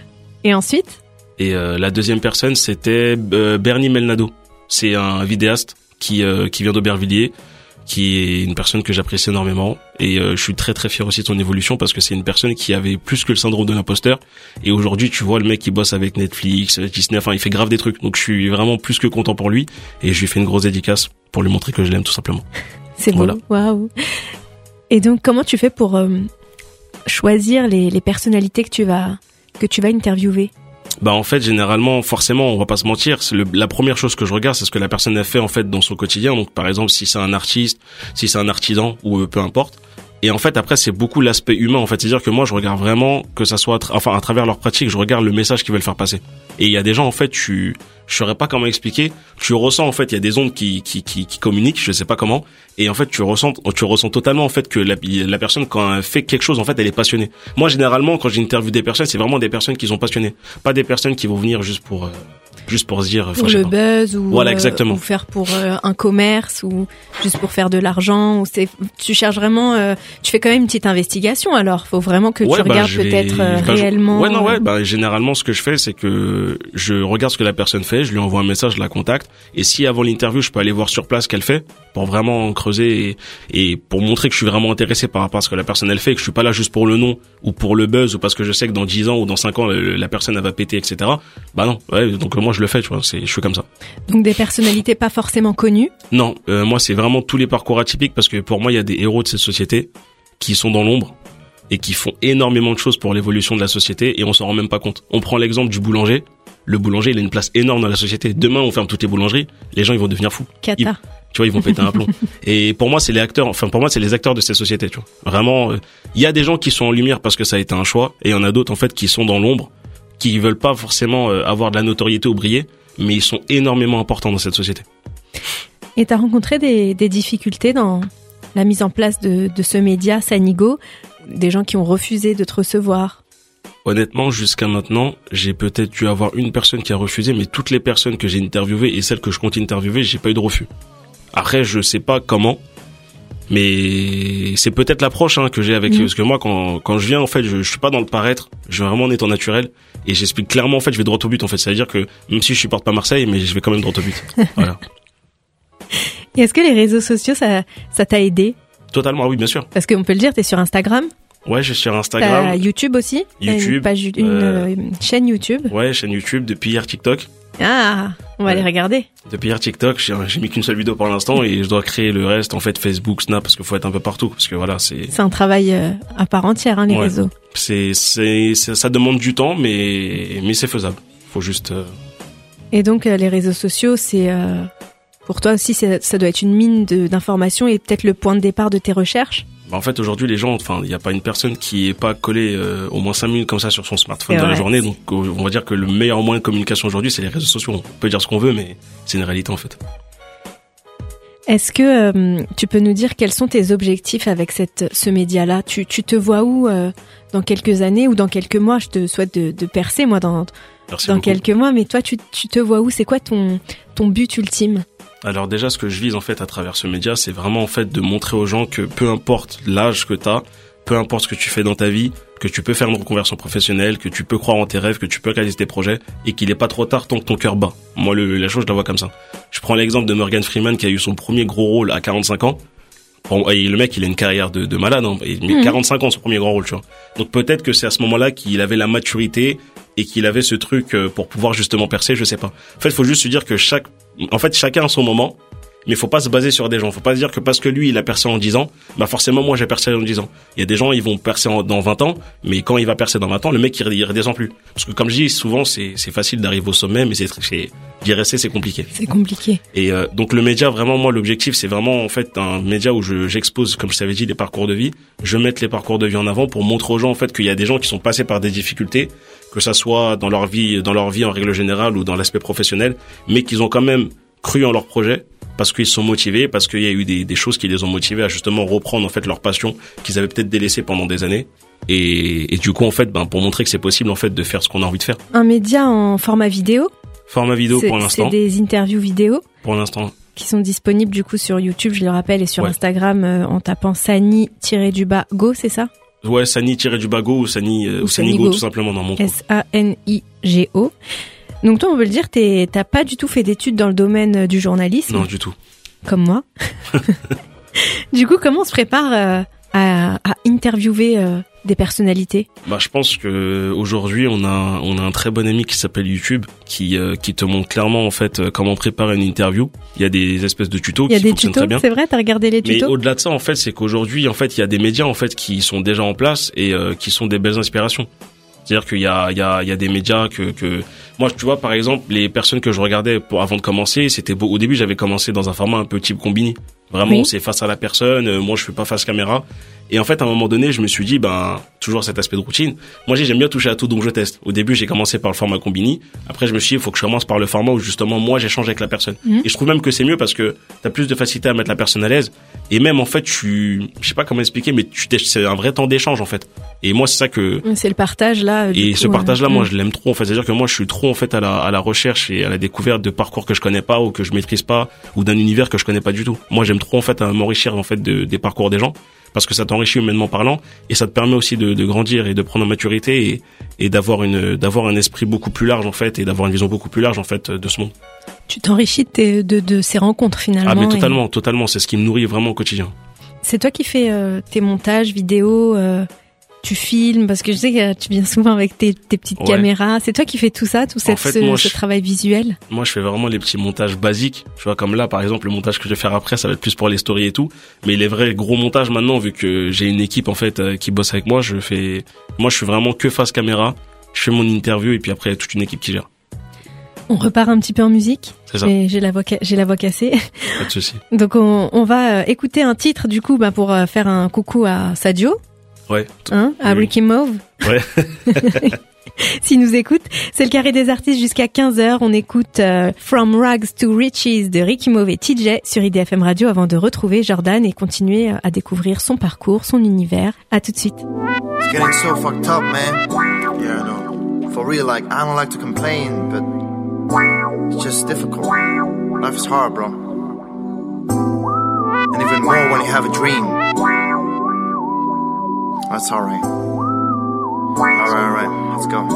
Et ensuite? Et euh, la deuxième personne, c'était euh, Bernie Melnado. C'est un vidéaste qui euh, qui vient d'Aubervilliers, qui est une personne que j'apprécie énormément. Et euh, je suis très très fier aussi de son évolution parce que c'est une personne qui avait plus que le syndrome de l'imposteur. Et aujourd'hui, tu vois le mec qui bosse avec Netflix, Disney, enfin il fait grave des trucs. Donc je suis vraiment plus que content pour lui. Et je lui fais une grosse dédicace pour lui montrer que je l'aime tout simplement. C'est beau, waouh. Et donc comment tu fais pour euh, choisir les, les personnalités que tu vas que tu vas interviewer? Bah en fait généralement forcément on va pas se mentir c'est le, la première chose que je regarde c'est ce que la personne a fait en fait dans son quotidien donc par exemple si c'est un artiste si c'est un artisan ou euh, peu importe et en fait après c'est beaucoup l'aspect humain en fait c'est à dire que moi je regarde vraiment que ça soit à tra- enfin à travers leur pratique je regarde le message qu'ils veulent faire passer et il y a des gens en fait tu je saurais pas comment expliquer tu ressens en fait il y a des ondes qui qui qui, qui communiquent je sais pas comment et en fait tu ressens tu ressens totalement en fait que la, la personne quand elle fait quelque chose en fait elle est passionnée. Moi généralement quand j'interviewe des personnes c'est vraiment des personnes qui sont passionnées pas des personnes qui vont venir juste pour euh, juste pour se dire pour le buzz ou voilà exactement euh, ou faire pour euh, un commerce ou juste pour faire de l'argent ou c'est tu cherches vraiment euh, tu fais quand même une petite investigation alors faut vraiment que ouais, tu bah, regardes peut-être vais, euh, bah, réellement je, ouais non ouais bah généralement ce que je fais c'est que je regarde ce que la personne fait je lui envoie un message je la contacte et si avant l'interview je peux aller voir sur place ce qu'elle fait pour vraiment creuser et, et pour montrer que je suis vraiment intéressé par rapport à ce que la personne elle fait et que je suis pas là juste pour le nom ou pour le buzz ou parce que je sais que dans dix ans ou dans cinq ans la personne elle va péter etc bah non ouais donc moi je le fais tu vois c'est je suis comme ça. Donc des personnalités pas forcément connues? Non, euh, moi c'est vraiment tous les parcours atypiques parce que pour moi il y a des héros de cette société qui sont dans l'ombre et qui font énormément de choses pour l'évolution de la société et on s'en rend même pas compte. On prend l'exemple du boulanger. Le boulanger il a une place énorme dans la société. Demain on ferme toutes les boulangeries, les gens ils vont devenir fous. Cata. Ils, tu vois ils vont péter un plomb. Et pour moi c'est les acteurs, enfin pour moi c'est les acteurs de cette société. Tu vois. Vraiment, il euh, y a des gens qui sont en lumière parce que ça a été un choix et il y en a d'autres en fait qui sont dans l'ombre, qui veulent pas forcément euh, avoir de la notoriété ou briller. Mais ils sont énormément importants dans cette société. Et t'as rencontré des, des difficultés dans la mise en place de, de ce média Sanigo, des gens qui ont refusé de te recevoir? Honnêtement, jusqu'à maintenant, j'ai peut-être dû avoir une personne qui a refusé, mais toutes les personnes que j'ai interviewées et celles que je compte interviewer, j'ai pas eu de refus. Après, je sais pas comment, Mais c'est peut-être l'approche hein, que j'ai avec, mmh. parce que moi, quand quand je viens, en fait, je, je suis pas dans le paraître, je viens vraiment en étant naturel, et j'explique clairement, en fait, je vais droit au but, en fait. C'est-à-dire que même si je supporte pas Marseille, mais je vais quand même droit au but. Voilà. Et est-ce que les réseaux sociaux, ça, ça t'a aidé? Totalement, oui, bien sûr. Parce qu'on peut le dire, t'es sur Instagram. Ouais, je suis sur Instagram. T'as YouTube aussi. YouTube. Une, page, une, euh... une chaîne YouTube. Ouais, chaîne YouTube, depuis hier TikTok. Ah, on va ouais. les regarder. Depuis hier TikTok, j'ai, j'ai mis qu'une seule vidéo pour l'instant et je dois créer le reste, en fait, Facebook, Snap, parce qu'il faut être un peu partout, parce que voilà, c'est... C'est un travail euh, à part entière, hein, les ouais. réseaux. C'est, c'est, c'est, ça demande du temps, mais, mais c'est faisable. Faut juste... Euh... Et donc, euh, les réseaux sociaux, c'est... Euh, pour toi aussi, c'est, ça doit être une mine de, d'informations et peut-être le point de départ de tes recherches? En fait, aujourd'hui, les gens, enfin, il n'y a pas une personne qui est pas collée euh, au moins cinq minutes comme ça sur son smartphone dans la journée. Donc, on va dire que le meilleur moyen de communication aujourd'hui, c'est les réseaux sociaux. On peut dire ce qu'on veut, mais c'est une réalité en fait. Est-ce que euh, tu peux nous dire quels sont tes objectifs avec cette ce média-là? Tu tu te vois où euh, dans quelques années ou dans quelques mois? Je te souhaite de, de percer moi dans Merci dans beaucoup. quelques mois, mais toi, tu tu te vois où? C'est quoi ton ton but ultime? Alors déjà, ce que je vise en fait à travers ce média, c'est vraiment en fait de montrer aux gens que peu importe l'âge que t'as, peu importe ce que tu fais dans ta vie, que tu peux faire une reconversion professionnelle, que tu peux croire en tes rêves, que tu peux réaliser tes projets et qu'il est pas trop tard tant que ton cœur bat. Moi, le, la chose, je la vois comme ça. Je prends l'exemple de Morgan Freeman qui a eu son premier gros rôle à quarante-cinq ans. Bon, et le mec, il a une carrière de, de malade, hein. Il a mmh. quarante-cinq ans, son premier grand rôle, tu vois. Donc peut-être que c'est à ce moment-là qu'il avait la maturité et qu'il avait ce truc pour pouvoir justement percer, je sais pas. En fait, il faut juste se dire que chaque, en fait, chacun a son moment. Mais faut pas se baser sur des gens. Faut pas se dire que parce que lui, il a percé en dix ans, bah forcément, moi, j'ai percé en dix ans. Il y a des gens, ils vont percer en, dans vingt ans, mais quand il va percer dans vingt ans, le mec, il, il redescend plus. Parce que comme je dis, souvent, c'est, c'est facile d'arriver au sommet, mais c'est, c'est, d'y rester, c'est compliqué. C'est compliqué. Et euh, donc, le média, vraiment, moi, l'objectif, c'est vraiment, en fait, un média où je, j'expose, comme je t'avais dit, les parcours de vie. Je mets les parcours de vie en avant pour montrer aux gens, en fait, qu'il y a des gens qui sont passés par des difficultés, que ça soit dans leur vie, dans leur vie en règle générale ou dans l'aspect professionnel, mais qu'ils ont quand même cru en leur projet. Parce qu'ils sont motivés, parce qu'il y a eu des, des choses qui les ont motivés à justement reprendre en fait leur passion qu'ils avaient peut-être délaissée pendant des années. Et, et du coup en fait, ben pour montrer que c'est possible en fait de faire ce qu'on a envie de faire. Un média en format vidéo. Format vidéo c'est, pour l'instant. C'est des interviews vidéo. Pour l'instant. Qui sont disponibles du coup sur YouTube, je le rappelle, et sur ouais. Instagram euh, en tapant Sani-du-bas-go, c'est ça? Ouais, Sani-du-bas go ou Sani euh, ou Sani-go tout simplement dans mon compte. S A N I G O. Donc toi, on veut le dire, t'es, t'as pas du tout fait d'études dans le domaine du journalisme. Non, du tout. Comme moi. Du coup, comment on se prépare euh, à, à interviewer euh, des personnalités? Bah, je pense que aujourd'hui, on a on a un très bon ami qui s'appelle YouTube, qui euh, qui te montre clairement en fait comment préparer une interview. Il y a des espèces de tutos qui fonctionnent très bien. Il y a des tutos, c'est vrai, t'as regardé les tutos? Mais au-delà de ça, en fait, c'est qu'aujourd'hui, en fait, il y a des médias en fait qui sont déjà en place et euh, qui sont des belles inspirations. C'est-à-dire qu'il y a, il y a, il y a des médias que, que, moi, tu vois, par exemple, les personnes que je regardais pour, avant de commencer, c'était beau. Au début, j'avais commencé dans un format un peu type Combini. Vraiment, oui. C'est face à la personne. Moi, je fais pas face caméra. Et en fait, à un moment donné, je me suis dit, ben, toujours cet aspect de routine. Moi, j'aime bien toucher à tout, donc je teste. Au début, j'ai commencé par le format Combini. Après, je me suis dit, il faut que je commence par le format où justement, moi, j'échange avec la personne. Mmh. Et je trouve même que c'est mieux parce que t'as plus de facilité à mettre la personne à l'aise. Et même, en fait, tu, je sais pas comment expliquer, mais tu, c'est un vrai temps d'échange, en fait. Et moi, c'est ça que... C'est le partage, là. Et coup, ce partage-là, ouais. moi, je l'aime trop, en fait. C'est-à-dire que moi, je suis trop, en fait, à la, à la recherche et à la découverte de parcours que je connais pas ou que je maîtrise pas ou d'un univers que je connais pas du tout. Moi, j'aime trop, en fait, à m'enrichir, en fait, de, des parcours des gens. Parce que ça t'enrichit humainement parlant et ça te permet aussi de, de grandir et de prendre en maturité et, et d'avoir une d'avoir un esprit beaucoup plus large en fait et d'avoir une vision beaucoup plus large en fait de ce monde. Tu t'enrichis de, tes, de, de ces rencontres finalement. Ah mais totalement, et... totalement, c'est ce qui me nourrit vraiment au quotidien. C'est toi qui fais euh, tes montages vidéo, euh, tu filmes parce que je sais que tu viens souvent avec tes, tes petites ouais. caméras. C'est toi qui fais tout ça, tout cette, en fait, ce, moi, ce je, travail visuel. Moi, je fais vraiment les petits montages basiques. Tu vois, comme là, par exemple, le montage que je vais faire après, ça va être plus pour les stories et tout. Mais les vrais gros montages maintenant, vu que j'ai une équipe en fait euh, qui bosse avec moi, je fais. Moi, je suis vraiment que face caméra. Je fais mon interview et puis après, toute une équipe qui gère. On repart un petit peu en musique. C'est ça. J'ai la voix, j'ai la voix cassée. Pas de souci. Donc, on, on va écouter un titre du coup, bah, pour faire un coucou à Sadio. Ouais. Hein, à oui. Ricky Mauve. Ouais. S'il nous écoute, c'est le carré des artistes jusqu'à quinze heures. On écoute euh, From Rags to Riches de Ricky Mauve et T J sur I D F M Radio avant de retrouver Jordan et continuer à découvrir son parcours, son univers. À tout de suite. It's getting so fucked up, man. Yeah, I know. For real, like, I don't like to complain, but it's just difficult. Life is hard, bro. and even more when you have a dream. That's alright. Alright, alright, let's go.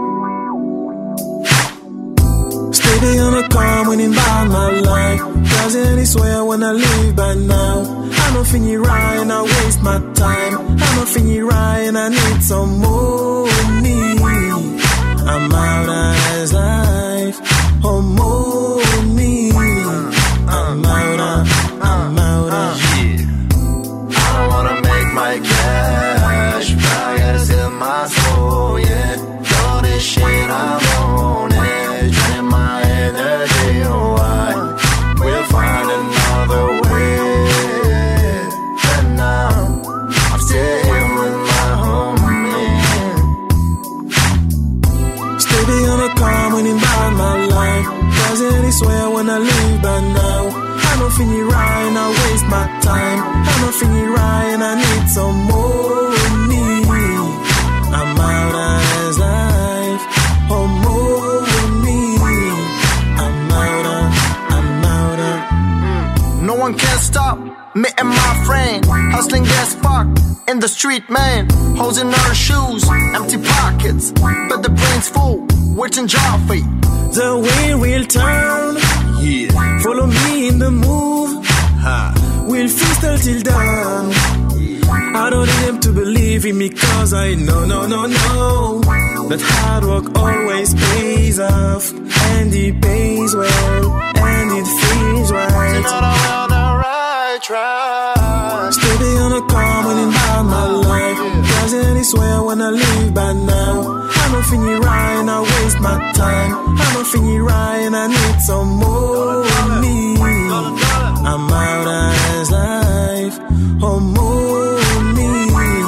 Steady on the calm when in by my life. Cause any swear I wanna leave by now. I don't think you right and I waste my time. I don't think you right and I need some money. I'm out of life. Oh, money. I'm out of, I'm out of. Yeah. I don't wanna make my cash. I gotta sell my soul, yeah. All this shit I'm on it. Drain my energy away. We'll find another way. And now I'm still here with my homie. Steady on the calm when in by my life. Cause any swear when I leave by now. I don't think you right and I waste my time. I don't think you right and I need some money. I'm out of his life. Oh, money. I'm out of, I'm out of. No one can stop me and my friend. Hustling gas spark in the street, man. Holes in our shoes, empty pockets, but the brain's full, waiting job for you. The wheel will turn. Yeah. Follow me in the move. Ha. We'll feast until dawn. I don't need them to believe in me cause I know, no, no, no, that hard work always pays off. And it pays well, and it feels right. You know I'm on the right track. Steady on the calm when in by my life. Cause any swear when I leave by now. I don't think you right and I waste my time. I don't think you right and I need some money. I'm out of his life. Oh, money.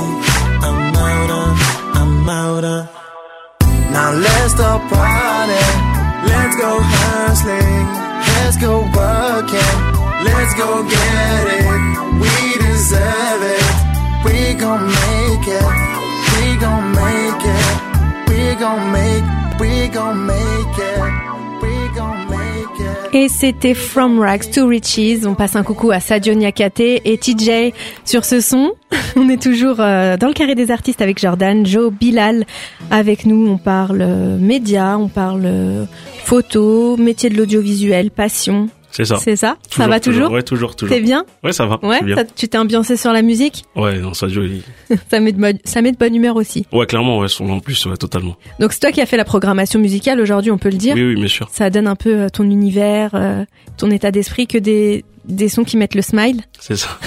I'm out of, I'm out of. Now let's stop partying. Let's go hustling. Let's go working. Let's go get it. We deserve it. We gon' make it. We gon' make it. We gon' make, we gon' make it. We gon' make it. Et c'était From Rags to Riches. On passe un coucou à Sadio Niakate et T J sur ce son. On est toujours euh, dans le carré des artistes avec Jordan, Joe, Bilal. Avec nous, on parle euh, médias, on parle euh, photo, métier de l'audiovisuel, passion. C'est ça. C'est ça. Toujours, ça va toujours, toujours. Ouais, toujours, toujours. T'es bien? Ouais, ça va. Ouais, bien. ça, tu t'es ambiancé sur la musique? Ouais, non, ça joli. ça met de bonne, ça met de bonne humeur aussi. Ouais, clairement, ouais, son en plus, ouais, totalement. Donc c'est toi qui as fait la programmation musicale aujourd'hui, on peut le dire. Oui, oui, bien sûr. Ça donne un peu ton univers, euh, ton état d'esprit, que des des sons qui mettent le smile. C'est ça.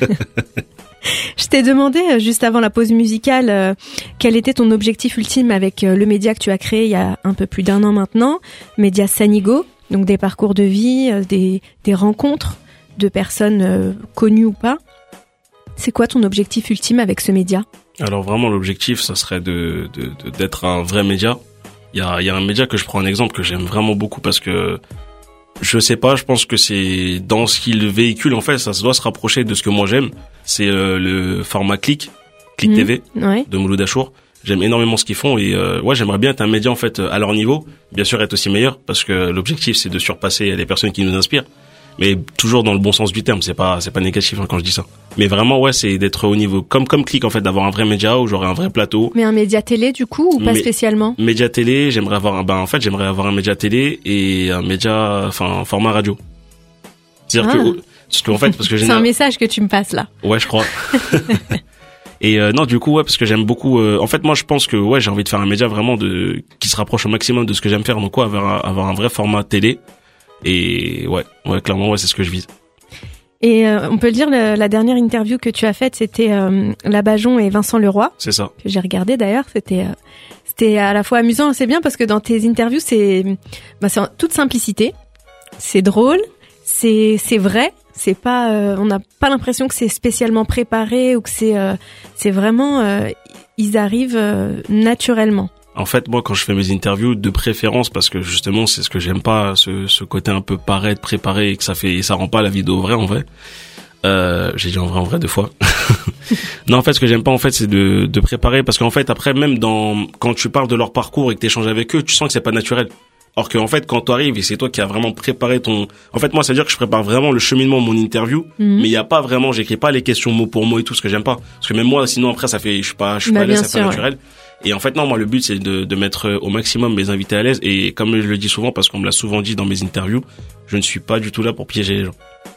Je t'ai demandé euh, juste avant la pause musicale euh, quel était ton objectif ultime avec euh, le média que tu as créé il y a un peu plus d'un an maintenant, Média Sanigo. Donc des parcours de vie, euh, des des rencontres de personnes euh, connues ou pas. C'est quoi ton objectif ultime avec ce média? Alors vraiment l'objectif, ça serait de, de, de d'être un vrai média. Il y a il y a un média que je prends en exemple que j'aime vraiment beaucoup parce que je sais pas, je pense que c'est dans ce qu'il véhicule en fait, ça doit se rapprocher de ce que moi j'aime. C'est euh, le format Click, Click Mmh, T V ouais. de Mouloud Achour. J'aime énormément ce qu'ils font et euh, ouais, j'aimerais bien être un média en fait à leur niveau, bien sûr être aussi meilleur parce que l'objectif c'est de surpasser les personnes qui nous inspirent, mais toujours dans le bon sens du terme, c'est pas c'est pas négatif hein, quand je dis ça. Mais vraiment ouais, c'est d'être au niveau comme comme Click en fait, d'avoir un vrai média où j'aurai un vrai plateau. Mais un média télé du coup ou pas Mais- spécialement? Média télé, j'aimerais avoir un ben en fait, j'aimerais avoir un média télé et un média enfin un format radio. C'est-à-dire Ah. que parce qu'en fait parce que j'ai C'est un message que tu me passes là. ouais, je crois. Et euh, non, du coup, ouais, parce que j'aime beaucoup. Euh, en fait, moi, je pense que ouais, j'ai envie de faire un média vraiment de qui se rapproche au maximum de ce que j'aime faire. Donc, quoi, avoir un, avoir un vrai format télé. Et ouais, ouais, clairement, ouais, c'est ce que je vise. Et euh, on peut le dire, le- la dernière interview que tu as faite, c'était euh, Labajon et Vincent Leroy, C'est ça. que j'ai regardé d'ailleurs. C'était euh, c'était à la fois amusant, c'est bien parce que dans tes interviews, c'est bah, c'est en toute simplicité, c'est drôle, c'est c'est vrai. C'est pas, euh, on n'a pas l'impression que c'est spécialement préparé ou que c'est euh, c'est vraiment, euh, ils arrivent euh, naturellement. En fait, moi, quand je fais mes interviews, de préférence, parce que justement, c'est ce que j'aime pas, ce, ce côté un peu paraître, préparé, et que ça fait, et ça rend pas la vidéo vraie, en vrai. Euh, j'ai dit en vrai, en vrai, deux fois. Non, en fait, ce que j'aime pas, en fait, c'est de, de préparer, parce qu'en fait, après, même dans, quand tu parles de leur parcours et que t'échanges avec eux, tu sens que c'est pas naturel. Or que en fait, quand tu arrives et c'est toi qui as vraiment préparé ton, en fait moi, ça veut dire que je prépare vraiment le cheminement de mon interview, Mhm. mais il y a pas vraiment, j'écris pas les questions mot pour mot et tout, ce que j'aime pas, parce que même moi, sinon après ça fait, je suis pas, je suis Bah, pas à l'aise, bien ça fait sûr, naturel. Et en fait non, moi le but c'est de, de mettre au maximum mes invités à l'aise et comme je le dis souvent parce qu'on me l'a souvent dit dans mes interviews, je ne suis pas du tout là pour piéger les gens.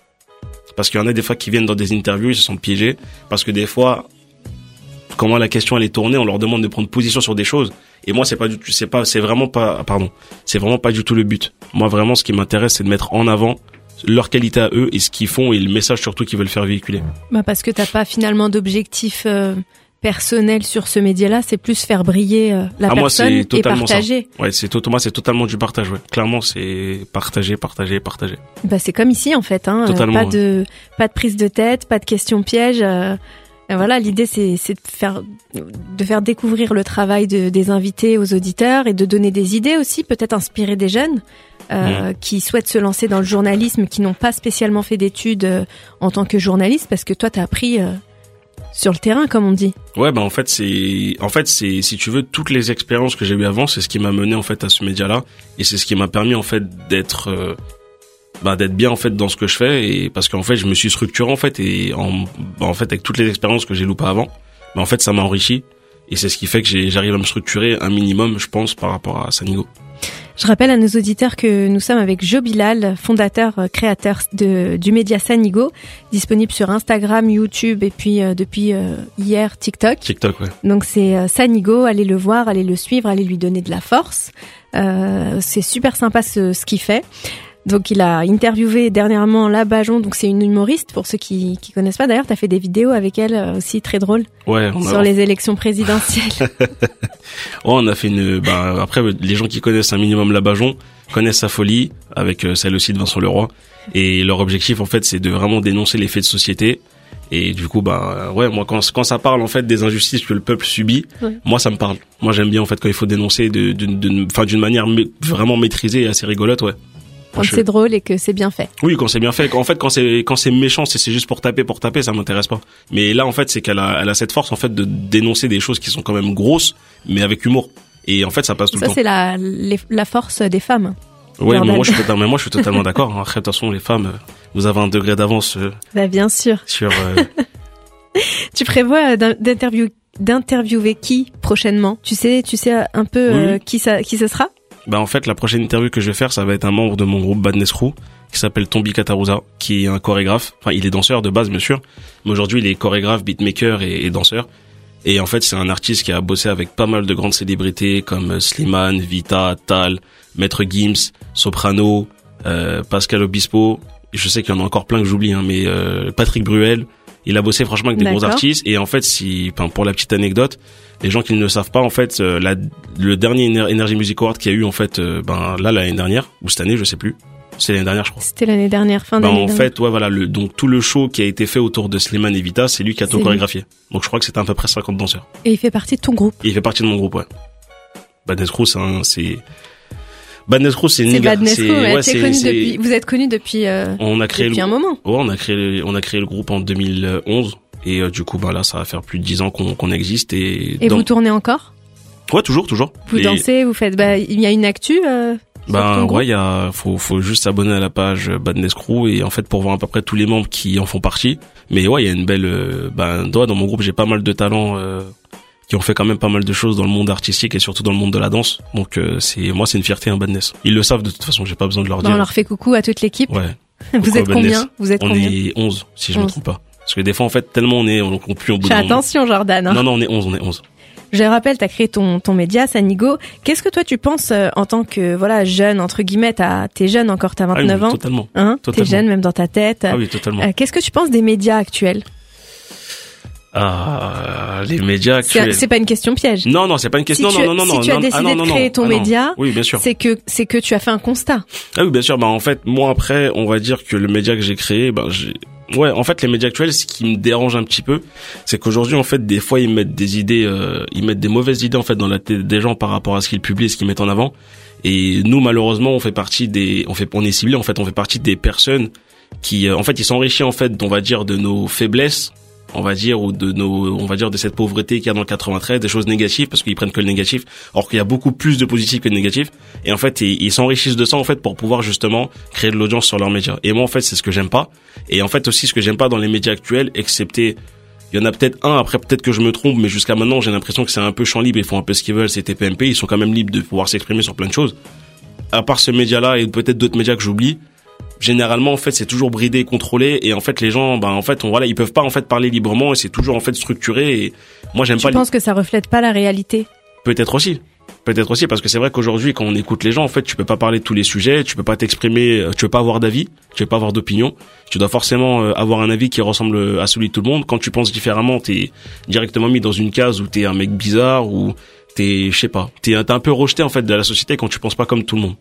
Parce qu'il y en a des fois qui viennent dans des interviews, ils se sentent piégés parce que des fois, comment la question elle est tournée, on leur demande de prendre position sur des choses. Et moi, c'est pas du tout, c'est pas, c'est vraiment pas, pardon, c'est vraiment pas du tout le but. Moi, vraiment, ce qui m'intéresse, c'est de mettre en avant leur qualité à eux et ce qu'ils font et le message surtout qu'ils veulent faire véhiculer. Bah parce que t'as pas finalement d'objectif euh, personnel sur ce média-là, c'est plus faire briller euh, la Ah, moi, personne c'est et totalement ça. partager. Ouais, c'est to- moi, c'est totalement du partage, ouais. Clairement, c'est partager, partager, partager. Bah c'est comme ici en fait, hein. Totalement, Euh, pas de pas de prise de tête, pas de questions pièges. Euh, euh, voilà, l'idée c'est c'est de faire de faire découvrir le travail de, des invités aux auditeurs et de donner des idées aussi, peut-être inspirer des jeunes euh, Mmh. qui souhaitent se lancer dans le journalisme, qui n'ont pas spécialement fait d'études euh, en tant que journaliste, parce que toi t'as appris euh, sur le terrain, comme on dit. Ouais, bah en fait c'est en fait c'est si tu veux toutes les expériences que j'ai eues avant, c'est ce qui m'a mené en fait à ce média-là et c'est ce qui m'a permis en fait d'être euh, bah d'être bien en fait dans ce que je fais et parce qu'en fait je me suis structuré en fait et en bah, en fait avec toutes les expériences que j'ai loupées avant, bah en fait ça m'a enrichi et c'est ce qui fait que j'ai j'arrive à me structurer un minimum, je pense, par rapport à Sanigo. Je rappelle à nos auditeurs que nous sommes avec Jo Bilal, fondateur, euh, créateur de, du média Sanigo, disponible sur Instagram, YouTube et puis euh, depuis euh, hier TikTok. TikTok, ouais. Donc c'est euh, Sanigo, allez le voir, allez le suivre, allez lui donner de la force. Euh, c'est super sympa ce, ce qu'il fait. Donc il a interviewé dernièrement La Bajon, donc c'est une humoriste pour ceux qui qui connaissent pas. D'ailleurs, t'as fait des vidéos avec elle euh, aussi très drôles Ouais, on a, sur les élections présidentielles. oh, on a fait une bah après les gens qui connaissent un minimum La Bajon connaissent sa folie avec euh, celle aussi de Vincent Leroy et leur objectif en fait c'est de vraiment dénoncer les faits de société et du coup bah ouais moi quand quand ça parle en fait des injustices que le peuple subit, Ouais. moi ça me parle. Moi j'aime bien en fait quand il faut dénoncer de d'une d'une enfin d'une manière mé- vraiment maîtrisée et assez rigolote, ouais. Quand Moi, je- c'est drôle et que c'est bien fait. Oui, quand c'est bien fait. En fait, quand c'est quand c'est méchant, c'est c'est juste pour taper, pour taper, ça m'intéresse pas. Mais là, en fait, c'est qu'elle a elle a cette force en fait de dénoncer des choses qui sont quand même grosses, mais avec humour. Et en fait, ça passe tout Ça le temps. c'est la les- la force des femmes. Ouais, mais Jordan. moi je suis totalement, mais moi je suis totalement d'accord. hein. Après, de toute façon, les femmes, euh, vous avez un degré d'avance euh, Bah bien sûr. sur. euh, Tu prévois euh, d'in- d'interview d'interviewer qui prochainement? Tu sais tu sais un peu Oui, euh, oui. qui ça qui ce sera? Bah en fait, la prochaine interview que je vais faire, ça va être un membre de mon groupe Badness Crew qui s'appelle Tombi Katarusa, qui est un chorégraphe. Enfin, il est danseur de base, bien sûr, mais aujourd'hui, il est chorégraphe, beatmaker et, et danseur. Et en fait, c'est un artiste qui a bossé avec pas mal de grandes célébrités comme Slimane, Vita, Tal, Maître Gims, Soprano, euh, Pascal Obispo. Et je sais qu'il y en a encore plein que j'oublie, hein, mais euh, Patrick Bruel. Il a bossé franchement avec des gros D'accord. artistes. Et en fait, si, enfin, pour la petite anecdote, les gens qui ne le savent pas, en fait, euh, la, le dernier Ener- Energy Music Award qu'il y a eu, en fait, euh, ben là l'année dernière ou cette année, je sais plus. C'est l'année dernière, je crois. C'était l'année dernière, fin Ben, d'année en dernière. fait, ouais, voilà, le, donc tout le show qui a été fait autour de Slimane et Vita, c'est lui qui a C'est tout lui. chorégraphié. Donc je crois que c'était à peu près cinquante danseurs. Et il fait partie de ton groupe. Et il fait partie de mon groupe, ouais. Badness Crew, c'est un, c'est, Badness Crew, c'est une C'est nigga- Badness Crew, ouais, ouais, t'es c'est- connu c'est- depuis, vous êtes connu depuis, euh, on a créé depuis le, un moment. ouais, on a créé, le- on a créé le groupe en deux mille onze. Et euh, du coup, bah là, ça va faire plus de dix ans qu'on qu'on existe. Et, Et dans- vous tournez encore? Ouais, toujours, toujours. Vous Et- dansez, vous faites, bah, il y a une actu, euh, sur Ben ton groupe ouais, il y a, faut, faut juste s'abonner à la page Badness Crew et en fait pour voir à peu près tous les membres qui en font partie. Mais ouais, il y a une belle, euh, ben toi dans mon groupe j'ai pas mal de talents euh, qui ont fait quand même pas mal de choses dans le monde artistique et surtout dans le monde de la danse. Donc euh, c'est, moi c'est une fierté un Badness. Ils le savent de toute façon, j'ai pas besoin de leur Bah, dire. on leur fait coucou à toute l'équipe. Ouais. Vous Pourquoi êtes Badness combien? Vous êtes On combien? est onze si je me onze. trompe pas. Parce que des fois en fait tellement on est, on conclut au bout Fais d'un moment. attention, Jordan, hein. Non non on est onze, on est onze. Je rappelle, t'as créé ton, ton média, Sanigo. Qu'est-ce que toi tu penses, euh, en tant que, voilà, jeune, entre guillemets, t'as, t'es jeune encore, t'as Ah oui, vingt-neuf mais ans. totalement. Hein? T'es Totalement. jeune, même dans ta tête. Ah oui totalement. Euh, qu'est-ce que tu penses des médias actuels? Ah les médias C'est, actuels. c'est pas une question piège. Non non c'est pas une question. Si non tu- non non si non tu as non, décidé ah, non, de non, créer non. ton Ah, non. média, Oui bien sûr. C'est que, c'est que tu as fait un constat. Ah oui, bien sûr. Bah en fait, moi après, on va dire que le média que j'ai créé, bah j'ai, ouais, en fait, les médias actuels, ce qui me dérange un petit peu, c'est qu'aujourd'hui, en fait, des fois, ils mettent des idées, euh, ils mettent des mauvaises idées en fait dans la tête des gens par rapport à ce qu'ils publient, et ce qu'ils mettent en avant. Et nous, malheureusement, on fait partie des, on fait, on est ciblés, en fait, on fait partie des personnes qui, euh, en fait, ils s'enrichissent en fait, on va dire, de nos faiblesses on va dire, ou de nos, on va dire de cette pauvreté qu'il y a dans le quatre-vingt-treize, des choses négatives parce qu'ils prennent que le négatif, alors qu'il y a beaucoup plus de positifs que de négatifs. Et en fait, ils, ils s'enrichissent de ça en fait pour pouvoir justement créer de l'audience sur leurs médias. Et moi en fait, c'est ce que j'aime pas. Et en fait aussi ce que j'aime pas dans les médias actuels, excepté il y en a peut-être un, après peut-être que je me trompe, mais jusqu'à maintenant j'ai l'impression que c'est un peu champ libre, ils font un peu ce qu'ils veulent, c'est T P M P, ils sont quand même libres de pouvoir s'exprimer sur plein de choses. À part ce média-là et peut-être d'autres médias que j'oublie, généralement en fait c'est toujours bridé et contrôlé, et en fait les gens, ben en fait on, voilà, ils peuvent pas en fait parler librement, et c'est toujours en fait structuré, et moi j'aime tu pas. Tu penses li- que ça reflète pas la réalité? Peut-être aussi. Peut-être aussi parce que c'est vrai qu'aujourd'hui quand on écoute les gens en fait tu peux pas parler de tous les sujets, tu peux pas t'exprimer, tu peux pas avoir d'avis, tu peux pas avoir d'opinion, tu dois forcément avoir un avis qui ressemble à celui de tout le monde. Quand tu penses différemment, t'es directement mis dans une case où t'es un mec bizarre, ou t'es, je sais pas, t'es, t'es un peu rejeté en fait de la société quand tu penses pas comme tout le monde.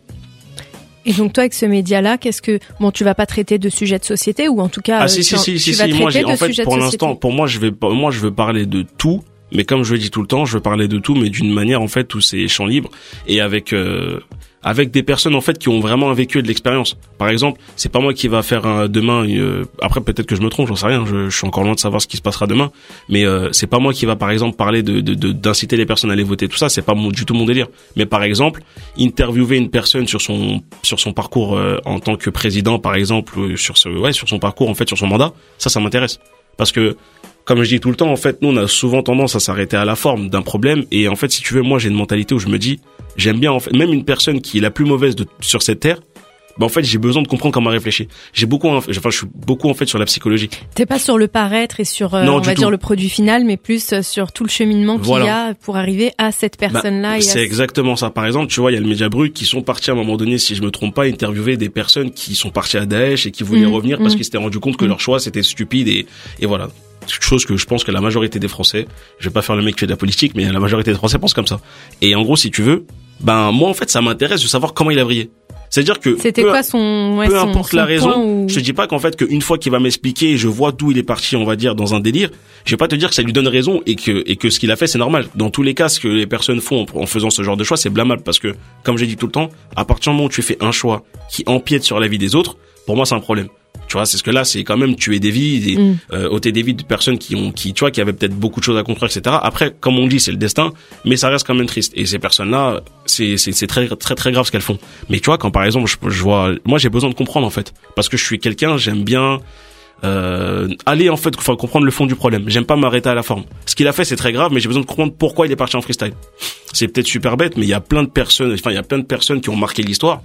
Et donc toi avec ce média-là, qu'est-ce que bon tu vas pas traiter de sujets de société, ou en tout cas ah euh, si si tu, si tu si, vas si. traiter moi j'ai de en fait sujets pour de l'instant société. pour moi je vais moi je veux parler de tout. Mais comme je le dis tout le temps, je veux parler de tout, mais d'une manière en fait où c'est champ libre, et avec euh, avec des personnes en fait qui ont vraiment un vécu et de l'expérience. Par exemple, c'est pas moi qui va faire un, demain. Euh, après peut-être que je me trompe, j'en sais rien. Je, je suis encore loin de savoir ce qui se passera demain. Mais euh, c'est pas moi qui va par exemple parler de, de, de d'inciter les personnes à aller voter. Tout ça, c'est pas mon, du tout mon délire. Mais par exemple, interviewer une personne sur son sur son parcours euh, en tant que président, par exemple, euh, sur ce ouais sur son parcours en fait sur son mandat, ça ça m'intéresse parce que. Comme je dis tout le temps, en fait, nous, on a souvent tendance à s'arrêter à la forme d'un problème. Et en fait, si tu veux, moi, j'ai une mentalité où je me dis, j'aime bien, en fait, même une personne qui est la plus mauvaise de, sur cette terre, bah, en fait, j'ai besoin de comprendre comment réfléchir. J'ai beaucoup, enfin, je suis beaucoup, en fait, sur la psychologie. T'es pas sur le paraître et sur, euh, non, on va tout. dire, le produit final, mais plus sur tout le cheminement qu'il voilà. y a pour arriver à cette personne-là. Bah, et c'est à... exactement ça. Par exemple, tu vois, il y a le Média Brut qui sont partis à un moment donné, si je me trompe pas, interviewer des personnes qui sont parties à Daesh et qui voulaient mmh, revenir mmh. parce qu'ils s'étaient rendu compte que mmh. leur choix, c'était stupide, et, et voilà. Chose que je pense que la majorité des Français, je vais pas faire le mec qui fait de la politique, mais la majorité des Français pensent comme ça. Et en gros, si tu veux, ben moi en fait ça m'intéresse de savoir comment il a brillé. C'est-à-dire que c'était peu, quoi son ouais, peu son, importe son la raison, ou... je te dis pas qu'en fait qu'une fois qu'il va m'expliquer, je vois d'où il est parti, on va dire dans un délire, je vais pas te dire que ça lui donne raison et que et que ce qu'il a fait c'est normal. Dans tous les cas, ce que les personnes font en, en faisant ce genre de choix, c'est blâmable parce que comme j'ai dit tout le temps, à partir du moment où tu fais un choix qui empiète sur la vie des autres, pour moi c'est un problème. Tu vois, c'est ce que là, c'est quand même tuer des vies, des, mm. euh, ôter des vies de personnes qui ont, qui, tu vois, qui avaient peut-être beaucoup de choses à construire, et cetera. Après, comme on dit, c'est le destin, mais ça reste quand même triste. Et ces personnes-là, c'est, c'est, c'est très, très, très grave ce qu'elles font. Mais tu vois, quand par exemple, je, je vois, moi, j'ai besoin de comprendre en fait, parce que je suis quelqu'un, j'aime bien euh, aller en fait, enfin, comprendre le fond du problème. J'aime pas m'arrêter à la forme. Ce qu'il a fait, c'est très grave, mais j'ai besoin de comprendre pourquoi il est parti en freestyle. C'est peut-être super bête, mais il y a plein de personnes, enfin, il y a plein de personnes qui ont marqué l'histoire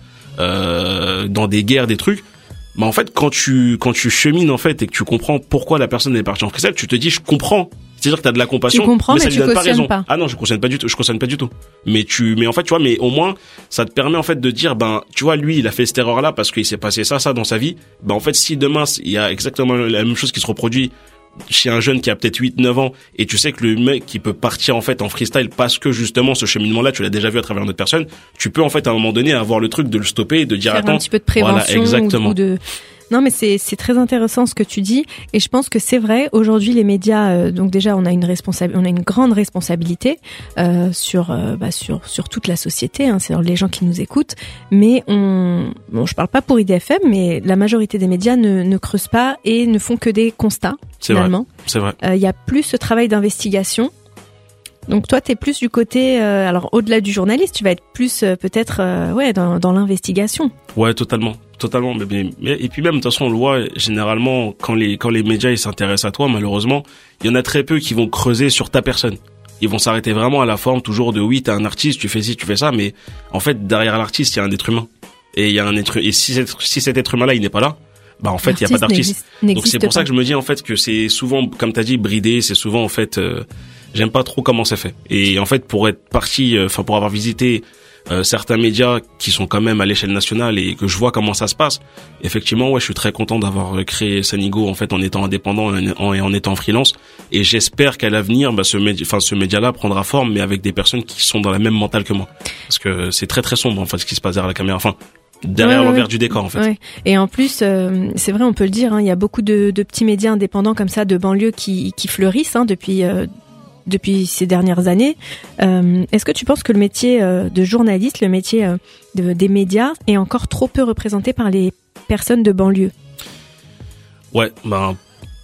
euh, dans des guerres, des trucs. Bah en fait quand tu quand tu chemines en fait et que tu comprends pourquoi la personne est partie en freestyle, tu te dis je comprends. C'est-à-dire que t'as de la compassion, tu comprends, mais, mais ça tu lui donne pas raison. Pas. Ah non, je cautionne pas du tout, je cautionne pas du tout. Mais tu mais en fait tu vois, mais au moins ça te permet en fait de dire ben tu vois lui il a fait cette erreur là parce qu'il s'est passé ça ça dans sa vie. Ben en fait si demain il y a exactement la même chose qui se reproduit chez un jeune qui a peut-être huit neuf ans et tu sais que le mec qui peut partir en fait en freestyle parce que justement ce cheminement là tu l'as déjà vu à travers une autre personne, tu peux en fait à un moment donné avoir le truc de le stopper et de dire faire attends, un petit peu de prévention, voilà, exactement. Ou de Non, mais c'est c'est très intéressant ce que tu dis, et je pense que c'est vrai. Aujourd'hui, les médias, euh, donc déjà, on a une responsable, on a une grande responsabilité euh, sur euh, bah, sur sur toute la société. Hein, c'est les gens qui nous écoutent, mais on, bon, je parle pas pour I D F M, mais la majorité des médias ne ne creusent pas et ne font que des constats. C'est finalement. vrai. C'est vrai. Il euh, y a plus ce travail d'investigation. Donc toi, t'es plus du côté, euh, alors au-delà du journaliste, tu vas être plus euh, peut-être euh, ouais dans, dans l'investigation. Ouais, totalement, totalement. Mais, mais, mais et puis même de toute façon, on le voit généralement quand les quand les médias ils s'intéressent à toi, malheureusement, il y en a très peu qui vont creuser sur ta personne. Ils vont s'arrêter vraiment à la forme, toujours de oui, t'es un artiste, tu fais ci, tu fais ça, mais en fait derrière l'artiste, il y a un être humain. Et il y a un être et si cet, si cet être humain-là, il n'est pas là, bah en fait il y a pas d'artiste. Donc c'est pour pas. ça que je me dis en fait que c'est souvent, comme t'as dit, bridé. C'est souvent en fait, euh, j'aime pas trop comment c'est fait. Et en fait pour être parti, enfin euh, pour avoir visité euh, certains médias qui sont quand même à l'échelle nationale et que je vois comment ça se passe, effectivement ouais je suis très content d'avoir créé Sanigo en fait en étant indépendant et en, en étant freelance. Et j'espère qu'à l'avenir, bah ce média, enfin ce média-là prendra forme, mais avec des personnes qui sont dans la même mentale que moi, parce que c'est très très sombre en fait ce qui se passe derrière la caméra. Enfin. Derrière ouais, l'envers ouais. du décor en fait. Ouais. Et en plus, euh, c'est vrai, on peut le dire, hein, il y a beaucoup de, de petits médias indépendants comme ça de banlieue qui, qui fleurissent hein, depuis euh, depuis ces dernières années. Euh, est-ce que tu penses que le métier euh, de journaliste, le métier euh, de, des médias, est encore trop peu représenté par les personnes de banlieue ? Ouais, ben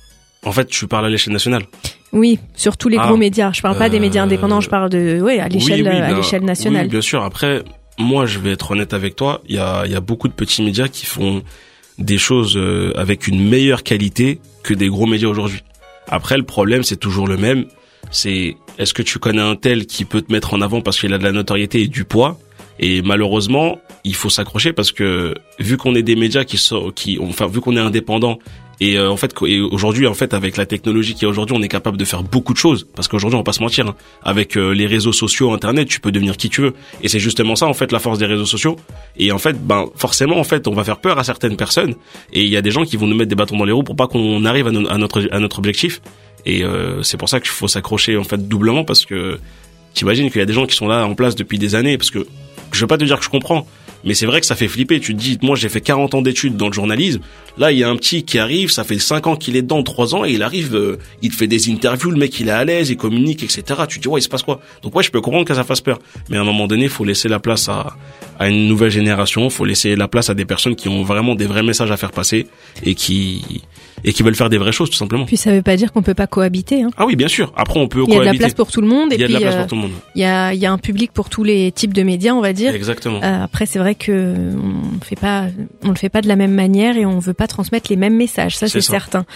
En fait, tu parles à l'échelle nationale. Oui, sur tous les Ah, gros médias. Je parle pas euh, des médias indépendants, je parle de, ouais, à l'échelle, Oui, oui, à bien- l'échelle nationale. Oui, bien sûr. Après, moi, je vais être honnête avec toi. Il y a, il y a beaucoup de petits médias qui font des choses euh, avec une meilleure qualité que des gros médias aujourd'hui. Après, le problème, c'est toujours le même. C'est, est-ce que tu connais un tel qui peut te mettre en avant parce qu'il a de la notoriété et du poids? Et malheureusement, il faut s'accrocher parce que vu qu'on est des médias qui sont, qui, enfin, vu qu'on est indépendants et euh, en fait, et aujourd'hui, en fait, avec la technologie qu'il y a aujourd'hui, on est capable de faire beaucoup de choses. Parce qu'aujourd'hui, on va pas se mentir, hein, avec euh, les réseaux sociaux, Internet, tu peux devenir qui tu veux. Et c'est justement ça, en fait, la force des réseaux sociaux. Et en fait, ben, forcément, en fait, on va faire peur à certaines personnes. Et il y a des gens qui vont nous mettre des bâtons dans les roues pour pas qu'on arrive à, no- à notre à notre objectif. Et euh, c'est pour ça qu'il faut s'accrocher en fait doublement parce que t'imagines qu'il y a des gens qui sont là en place depuis des années parce que je veux pas te dire que je comprends, mais c'est vrai que ça fait flipper. Tu te dis, moi j'ai fait quarante ans d'études dans le journalisme. Là, il y a un petit qui arrive, ça fait cinq ans qu'il est dedans, trois ans, et il arrive, euh, il te fait des interviews, le mec il est à l'aise, il communique, et cetera. Tu te dis, ouais, il se passe quoi? Donc ouais, je peux comprendre que ça fasse peur. Mais à un moment donné, il faut laisser la place à, à une nouvelle génération, il faut laisser la place à des personnes qui ont vraiment des vrais messages à faire passer et qui, et qui veulent faire des vraies choses, tout simplement. Puis ça veut pas dire qu'on peut pas cohabiter, hein. Ah oui, bien sûr. Après, on peut Il y a de la cohabiter. place pour tout le monde et Il y a de puis la place euh, pour tout le monde. il y a il y a un public pour tous les types de médias, on va dire. Exactement. Euh, après, c'est vrai que on fait pas, on le fait pas de la même manière et on veut pas transmettre les mêmes messages. Ça, c'est, C'est ça. certain.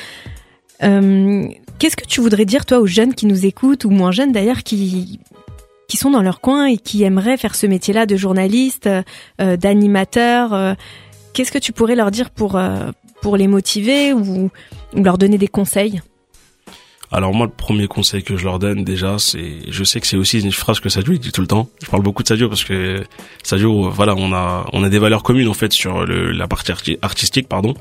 Euh, qu'est-ce que tu voudrais dire, toi, aux jeunes qui nous écoutent ou moins jeunes d'ailleurs, qui qui sont dans leur coin et qui aimeraient faire ce métier-là de journaliste, euh, d'animateur? euh, Qu'est-ce que tu pourrais leur dire pour euh, pour les motiver ou, ou leur donner des conseils? Alors moi, le premier conseil que je leur donne déjà, c'est, je sais que c'est aussi une phrase que Sadio il dit tout le temps. Je parle beaucoup de Sadio parce que Sadio, euh, voilà, on a on a des valeurs communes en fait sur le, la partie arti- artistique, pardon.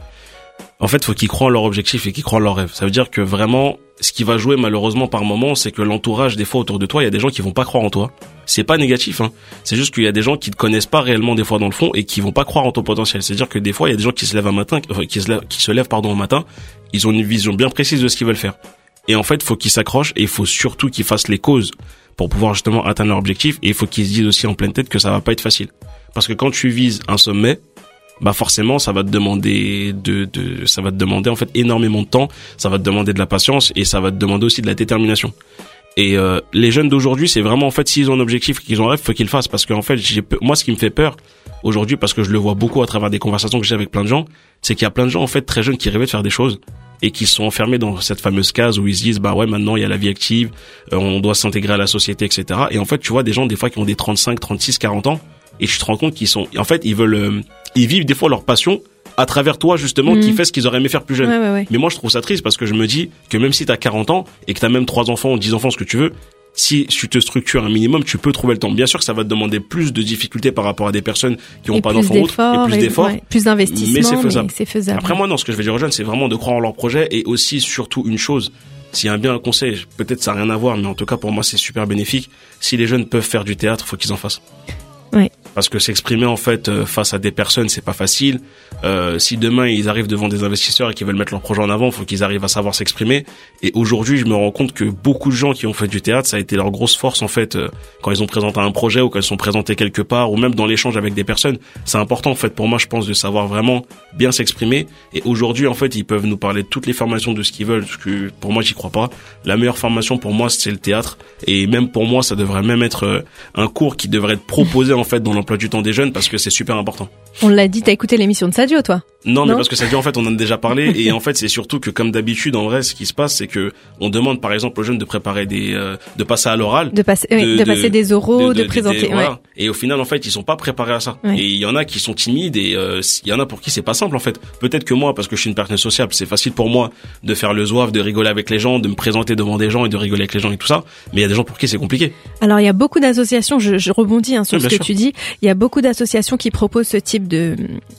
En fait, faut qu'ils croient en leur objectif et qu'ils croient en leur rêve. Ça veut dire que vraiment, ce qui va jouer malheureusement par moment, c'est que l'entourage, des fois autour de toi, il y a des gens qui vont pas croire en toi. C'est pas négatif, hein. C'est juste qu'il y a des gens qui te connaissent pas réellement des fois dans le fond et qui vont pas croire en ton potentiel. C'est-à-dire que des fois, il y a des gens qui se lèvent un matin, enfin, qui se lèvent, qui se lèvent pardon au matin, ils ont une vision bien précise de ce qu'ils veulent faire. Et en fait, faut qu'ils s'accrochent et il faut surtout qu'ils fassent les causes pour pouvoir justement atteindre leur objectif. Et il faut qu'ils se disent aussi en pleine tête que ça va pas être facile. Parce que quand tu vises un sommet, bah forcément, ça va te demander de, de, ça va te demander en fait énormément de temps. Ça va te demander de la patience et ça va te demander aussi de la détermination. Et euh, les jeunes d'aujourd'hui, c'est vraiment en fait s'ils ont un objectif, qu'ils ont un rêve, faut qu'ils le fassent. Parce qu'en fait, j'ai pe- moi, ce qui me fait peur aujourd'hui, parce que je le vois beaucoup à travers des conversations que j'ai avec plein de gens, c'est qu'il y a plein de gens en fait très jeunes qui rêvaient de faire des choses et qui sont enfermés dans cette fameuse case où ils se disent bah ouais maintenant il y a la vie active, euh, on doit s'intégrer à la société, et cetera. Et en fait, tu vois des gens des fois qui ont des trente-cinq, trente-six, quarante ans et tu te rends compte qu'ils sont, en fait, ils veulent, euh, ils vivent des fois leur passion à travers toi justement, Mmh. qui fait ce qu'ils auraient aimé faire plus jeune. Ouais, ouais, ouais. Mais moi, je trouve ça triste parce que je me dis que même si t'as quarante ans et que t'as même trois enfants, dix enfants, ce que tu veux, si tu te structures un minimum, tu peux trouver le temps. Bien sûr que ça va te demander plus de difficultés par rapport à des personnes qui n'ont Et pas plus d'enfants ou autres, et plus et- d'efforts. ouais, plus d'investissement, mais c'est faisable. c'est faisable. Après, moi, non, ce que je vais dire aux jeunes, c'est vraiment de croire en leur projet et aussi, surtout, une chose. S'il y a un bien un conseil, peut-être ça n'a rien à voir, mais en tout cas, pour moi, c'est super bénéfique. Si les jeunes peuvent faire du théâtre, faut qu'ils en fassent. Ouais. Parce que s'exprimer en fait euh, face à des personnes, c'est pas facile. Euh, si demain ils arrivent devant des investisseurs et qu'ils veulent mettre leur projet en avant, faut qu'ils arrivent à savoir s'exprimer. Et aujourd'hui, je me rends compte que beaucoup de gens qui ont fait du théâtre, ça a été leur grosse force en fait euh, quand ils ont présenté un projet ou quand ils sont présentés quelque part ou même dans l'échange avec des personnes. C'est important en fait pour moi, je pense, de savoir vraiment bien s'exprimer. Et aujourd'hui, en fait, ils peuvent nous parler de toutes les formations de ce qu'ils veulent. Parce que pour moi, j'y crois pas. La meilleure formation pour moi, c'est le théâtre. Et même pour moi, ça devrait même être euh, un cours qui devrait être proposé en fait dans l'emploi du temps des jeunes parce que c'est super important. On l'a dit, t'as écouté l'émission de Sadio, toi? Non, mais Non parce que ça dit en fait on en a déjà parlé et en fait c'est surtout que comme d'habitude en vrai ce qui se passe c'est que on demande par exemple aux jeunes de préparer des euh, de passer à l'oral, De passer, oui, de, passer des oraux, de, présenter. des- ouais. voilà. Et au final en fait ils sont pas préparés à ça. Ouais. Et il y en a qui sont timides et euh, il y en a pour qui c'est pas simple en fait. Peut-être que moi parce que je suis une personne sociable c'est facile pour moi de faire le zouave, de rigoler avec les gens, de me présenter devant des gens et de rigoler avec les gens et tout ça. Mais il y a des gens pour qui c'est compliqué. Alors il y a beaucoup d'associations, je, je rebondis hein, sur Oui, ce bien que sûr. tu dis, il y a beaucoup d'associations qui proposent ce type de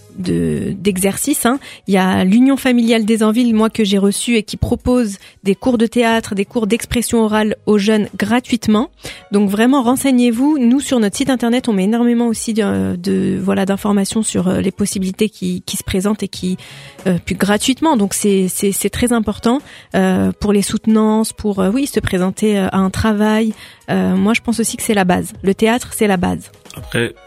de d'exercice. Hein. Il y a l'Union familiale des Anvilles, moi que j'ai reçu et qui propose des cours de théâtre, des cours d'expression orale aux jeunes gratuitement. Donc vraiment renseignez-vous. Nous sur notre site internet on met énormément aussi de, de voilà d'informations sur les possibilités qui qui se présentent et qui euh, puis gratuitement. Donc c'est c'est c'est très important euh, pour les soutenances, pour euh, oui se présenter à un travail. Euh, moi je pense aussi que c'est la base. Le théâtre c'est la base. Après, euh,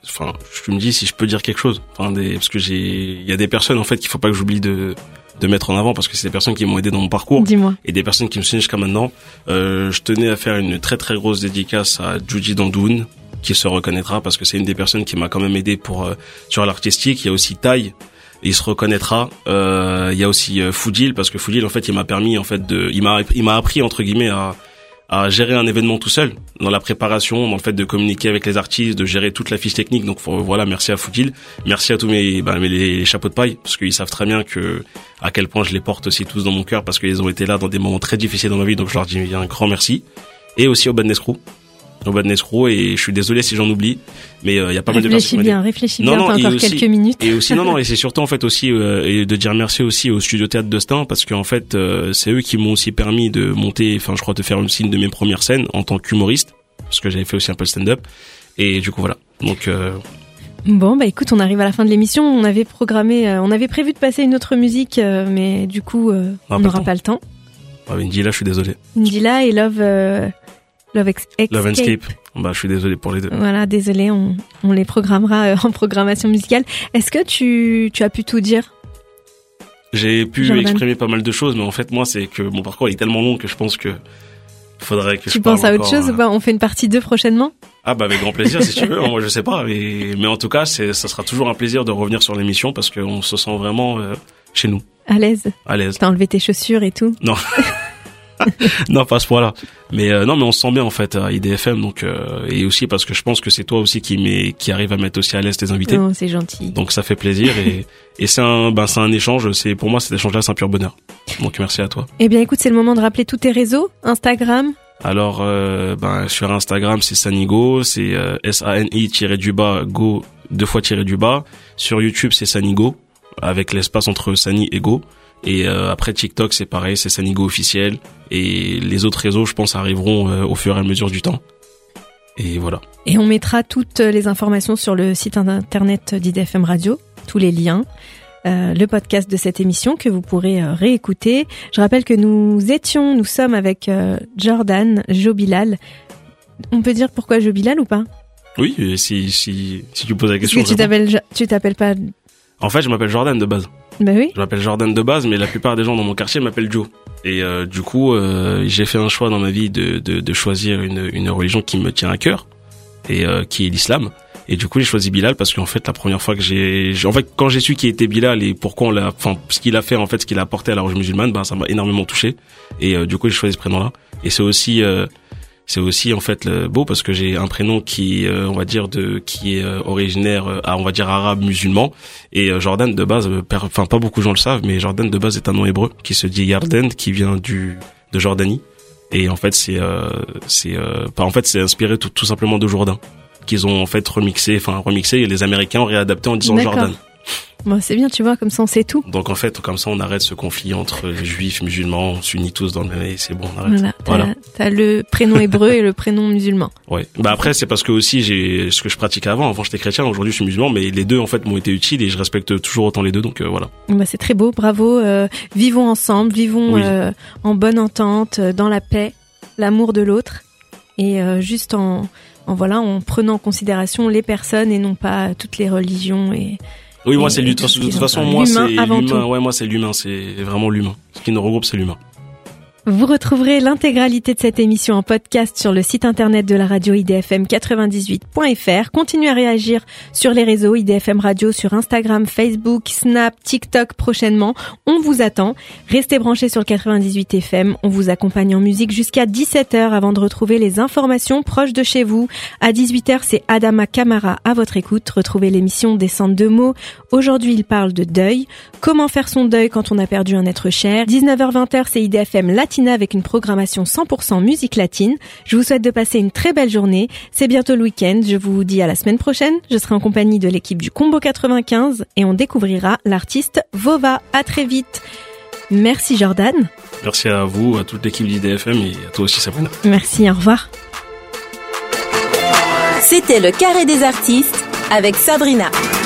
enfin, je me dis si je peux dire quelque chose. Enfin, des, parce que j'ai, il y a des personnes en fait qu'il faut pas que j'oublie de de mettre en avant parce que c'est des personnes qui m'ont aidé dans mon parcours. Dis-moi. Et des personnes qui me suivent jusqu'à maintenant. Euh, je tenais à faire une très très grosse dédicace à Juji Dandoun, qui se reconnaîtra parce que c'est une des personnes qui m'a quand même aidé pour euh, sur l'artistique. Il y a aussi Tai, il se reconnaîtra. Euh, il y a aussi euh, Foudil parce que Foudil en fait il m'a permis en fait de, il m'a il m'a appris entre guillemets à à gérer un événement tout seul, dans la préparation, dans le fait de communiquer avec les artistes, de gérer toute la fiche technique. Donc voilà, merci à Foudil, merci à tous mes, bah, mes les, les chapeaux de paille, parce qu'ils savent très bien que à quel point je les porte aussi tous dans mon cœur, parce qu'ils ont été là dans des moments très difficiles dans ma vie, donc je leur dis un grand merci. Et aussi au Bad Nescrew, au Bad Nescrew, et je suis désolé si j'en oublie, mais il euh, y a pas mal de personnes. Réfléchis bien, réfléchis bien, t'as encore aussi, quelques minutes. Et aussi, non, non, et c'est surtout en fait aussi euh, et de dire merci aussi au Studio Théâtre d'Estaing, parce qu'en fait euh, c'est eux qui m'ont aussi permis de monter, enfin je crois de faire une scène de mes premières scènes en tant qu'humoriste, parce que j'avais fait aussi un peu le stand-up, et du coup voilà. Donc euh... Bon bah écoute, on arrive à la fin de l'émission. On avait programmé, euh, on avait prévu de passer une autre musique, euh, mais du coup euh, on n'aura pas le temps. Ah, Indila, je suis désolé. Indila et Love. Euh... Love, Ex- Love Escape. Bah, je suis désolé pour les deux. Voilà, désolé, on, on les programmera euh, en programmation musicale. Est-ce que tu, tu as pu tout dire? J'ai pu Jordan. exprimer pas mal de choses, mais en fait, moi, c'est que mon parcours est tellement long que je pense que faudrait que tu je penses à autre encore, chose euh... ou pas? On fait une partie deux prochainement? Ah, bah, avec grand plaisir, si tu veux. Moi, je sais pas, mais, mais en tout cas, c'est, ça sera toujours un plaisir de revenir sur l'émission parce qu'on se sent vraiment euh, chez nous. À l'aise. À l'aise. T'as enlevé tes chaussures et tout? Non. Non, pas à ce point-là. Mais euh, non, mais on se sent bien en fait à I D F M, donc euh, et aussi parce que je pense que c'est toi aussi qui met, qui arrive à mettre aussi à l'aise tes invités. Oh, c'est gentil. Donc ça fait plaisir et et c'est un ben c'est un échange. C'est pour moi cet échange-là, c'est un pur bonheur. Donc merci à toi. Eh bien, écoute, c'est le moment de rappeler tous tes réseaux, Instagram. Alors euh, ben sur Instagram c'est Sanigo, c'est euh, S A N I tiré du bas go deux fois tiré du bas. Sur YouTube c'est Sanigo avec l'espace entre Sani et Go. Et euh, après TikTok c'est pareil, c'est Sanigo officiel, et les autres réseaux je pense arriveront euh, au fur et à mesure du temps. Et voilà. Et on mettra toutes les informations sur le site internet d'I D F M Radio, tous les liens, euh, le podcast de cette émission que vous pourrez euh, réécouter. Je rappelle que nous étions, nous sommes avec euh, Jordan Jobilal. On peut dire pourquoi Jobilal ou pas? Oui, si si si tu poses la question. Parce que tu t'appelles tu t'appelles pas. En fait, je m'appelle Jordan de base. Bah oui. Je m'appelle Jordan de base, mais la plupart des gens dans mon quartier m'appellent Joe. Et euh, du coup, euh, j'ai fait un choix dans ma vie de, de, de choisir une, une religion qui me tient à cœur, et euh, qui est l'islam. Et du coup, j'ai choisi Bilal parce qu'en fait, la première fois que j'ai, en fait, quand j'ai su qui était Bilal et pourquoi on l'a, enfin, ce qu'il a fait, en fait, ce qu'il a apporté à la religion musulmane, ben, ça m'a énormément touché. Et euh, du coup, j'ai choisi ce prénom-là. Et c'est aussi, euh, c'est aussi en fait le beau parce que j'ai un prénom qui, euh, on va dire, de, qui est euh, originaire, euh, on va dire arabe musulman. Et euh, Jordan de base, enfin, pas beaucoup de gens le savent, mais Jordan de base est un nom hébreu qui se dit Yarden, qui vient du de Jordanie. Et en fait, c'est, euh, c'est, euh, en fait, c'est inspiré tout, tout simplement de Jourdain, qu'ils ont en fait remixé, enfin remixé, et les Américains ont réadapté en disant D'accord. Jordan. Bon, c'est bien, tu vois, comme ça on sait tout. Donc en fait, comme ça, on arrête ce conflit entre les juifs, musulmans, on s'unit tous dans le même, et c'est bon, on arrête. Voilà. T'as, Voilà. t'as le prénom hébreu et le prénom musulman. Ouais. Bah après, c'est parce que aussi j'ai ce que je pratiquais avant. Avant, j'étais chrétien, aujourd'hui, je suis musulman, mais les deux en fait m'ont été utiles et je respecte toujours autant les deux. Donc euh, voilà. Bah, c'est très beau, bravo. Euh, vivons ensemble, vivons Oui. euh, en bonne entente, euh, dans la paix, l'amour de l'autre, et euh, juste en, en voilà, en prenant en considération les personnes et non pas toutes les religions et. Oui, moi Et- c'est et lui. De tout ce toute qu'ils façon, ont. moi L'humain c'est avant l'humain. tout. Ouais, moi c'est l'humain. C'est vraiment l'humain. Ce qui nous regroupe, c'est l'humain. Vous retrouverez l'intégralité de cette émission en podcast sur le site internet de la radio I D F M quatre-vingt-dix-huit point F R. Continuez à réagir sur les réseaux I D F M Radio, sur Instagram, Facebook, Snap, TikTok prochainement. On vous attend. Restez branchés sur le quatre-vingt-dix-huit F M. On vous accompagne en musique jusqu'à dix-sept heures avant de retrouver les informations proches de chez vous. À dix-huit heures, c'est Adama Kamara à votre écoute. Retrouvez l'émission Descente de mots. Aujourd'hui, il parle de deuil. Comment faire son deuil quand on a perdu un être cher. dix-neuf heures vingt, c'est I D F M Latina avec une programmation cent pour cent musique latine. Je vous souhaite de passer une très belle journée. C'est bientôt le week-end. Je vous dis à la semaine prochaine. Je serai en compagnie de l'équipe du Combo quatre-vingt-quinze et on découvrira l'artiste Vova. À très vite. Merci Jordan. Merci à vous, à toute l'équipe d'I D F M et à toi aussi, Sabrina. Merci, au revoir. C'était le Carré des artistes avec Sabrina.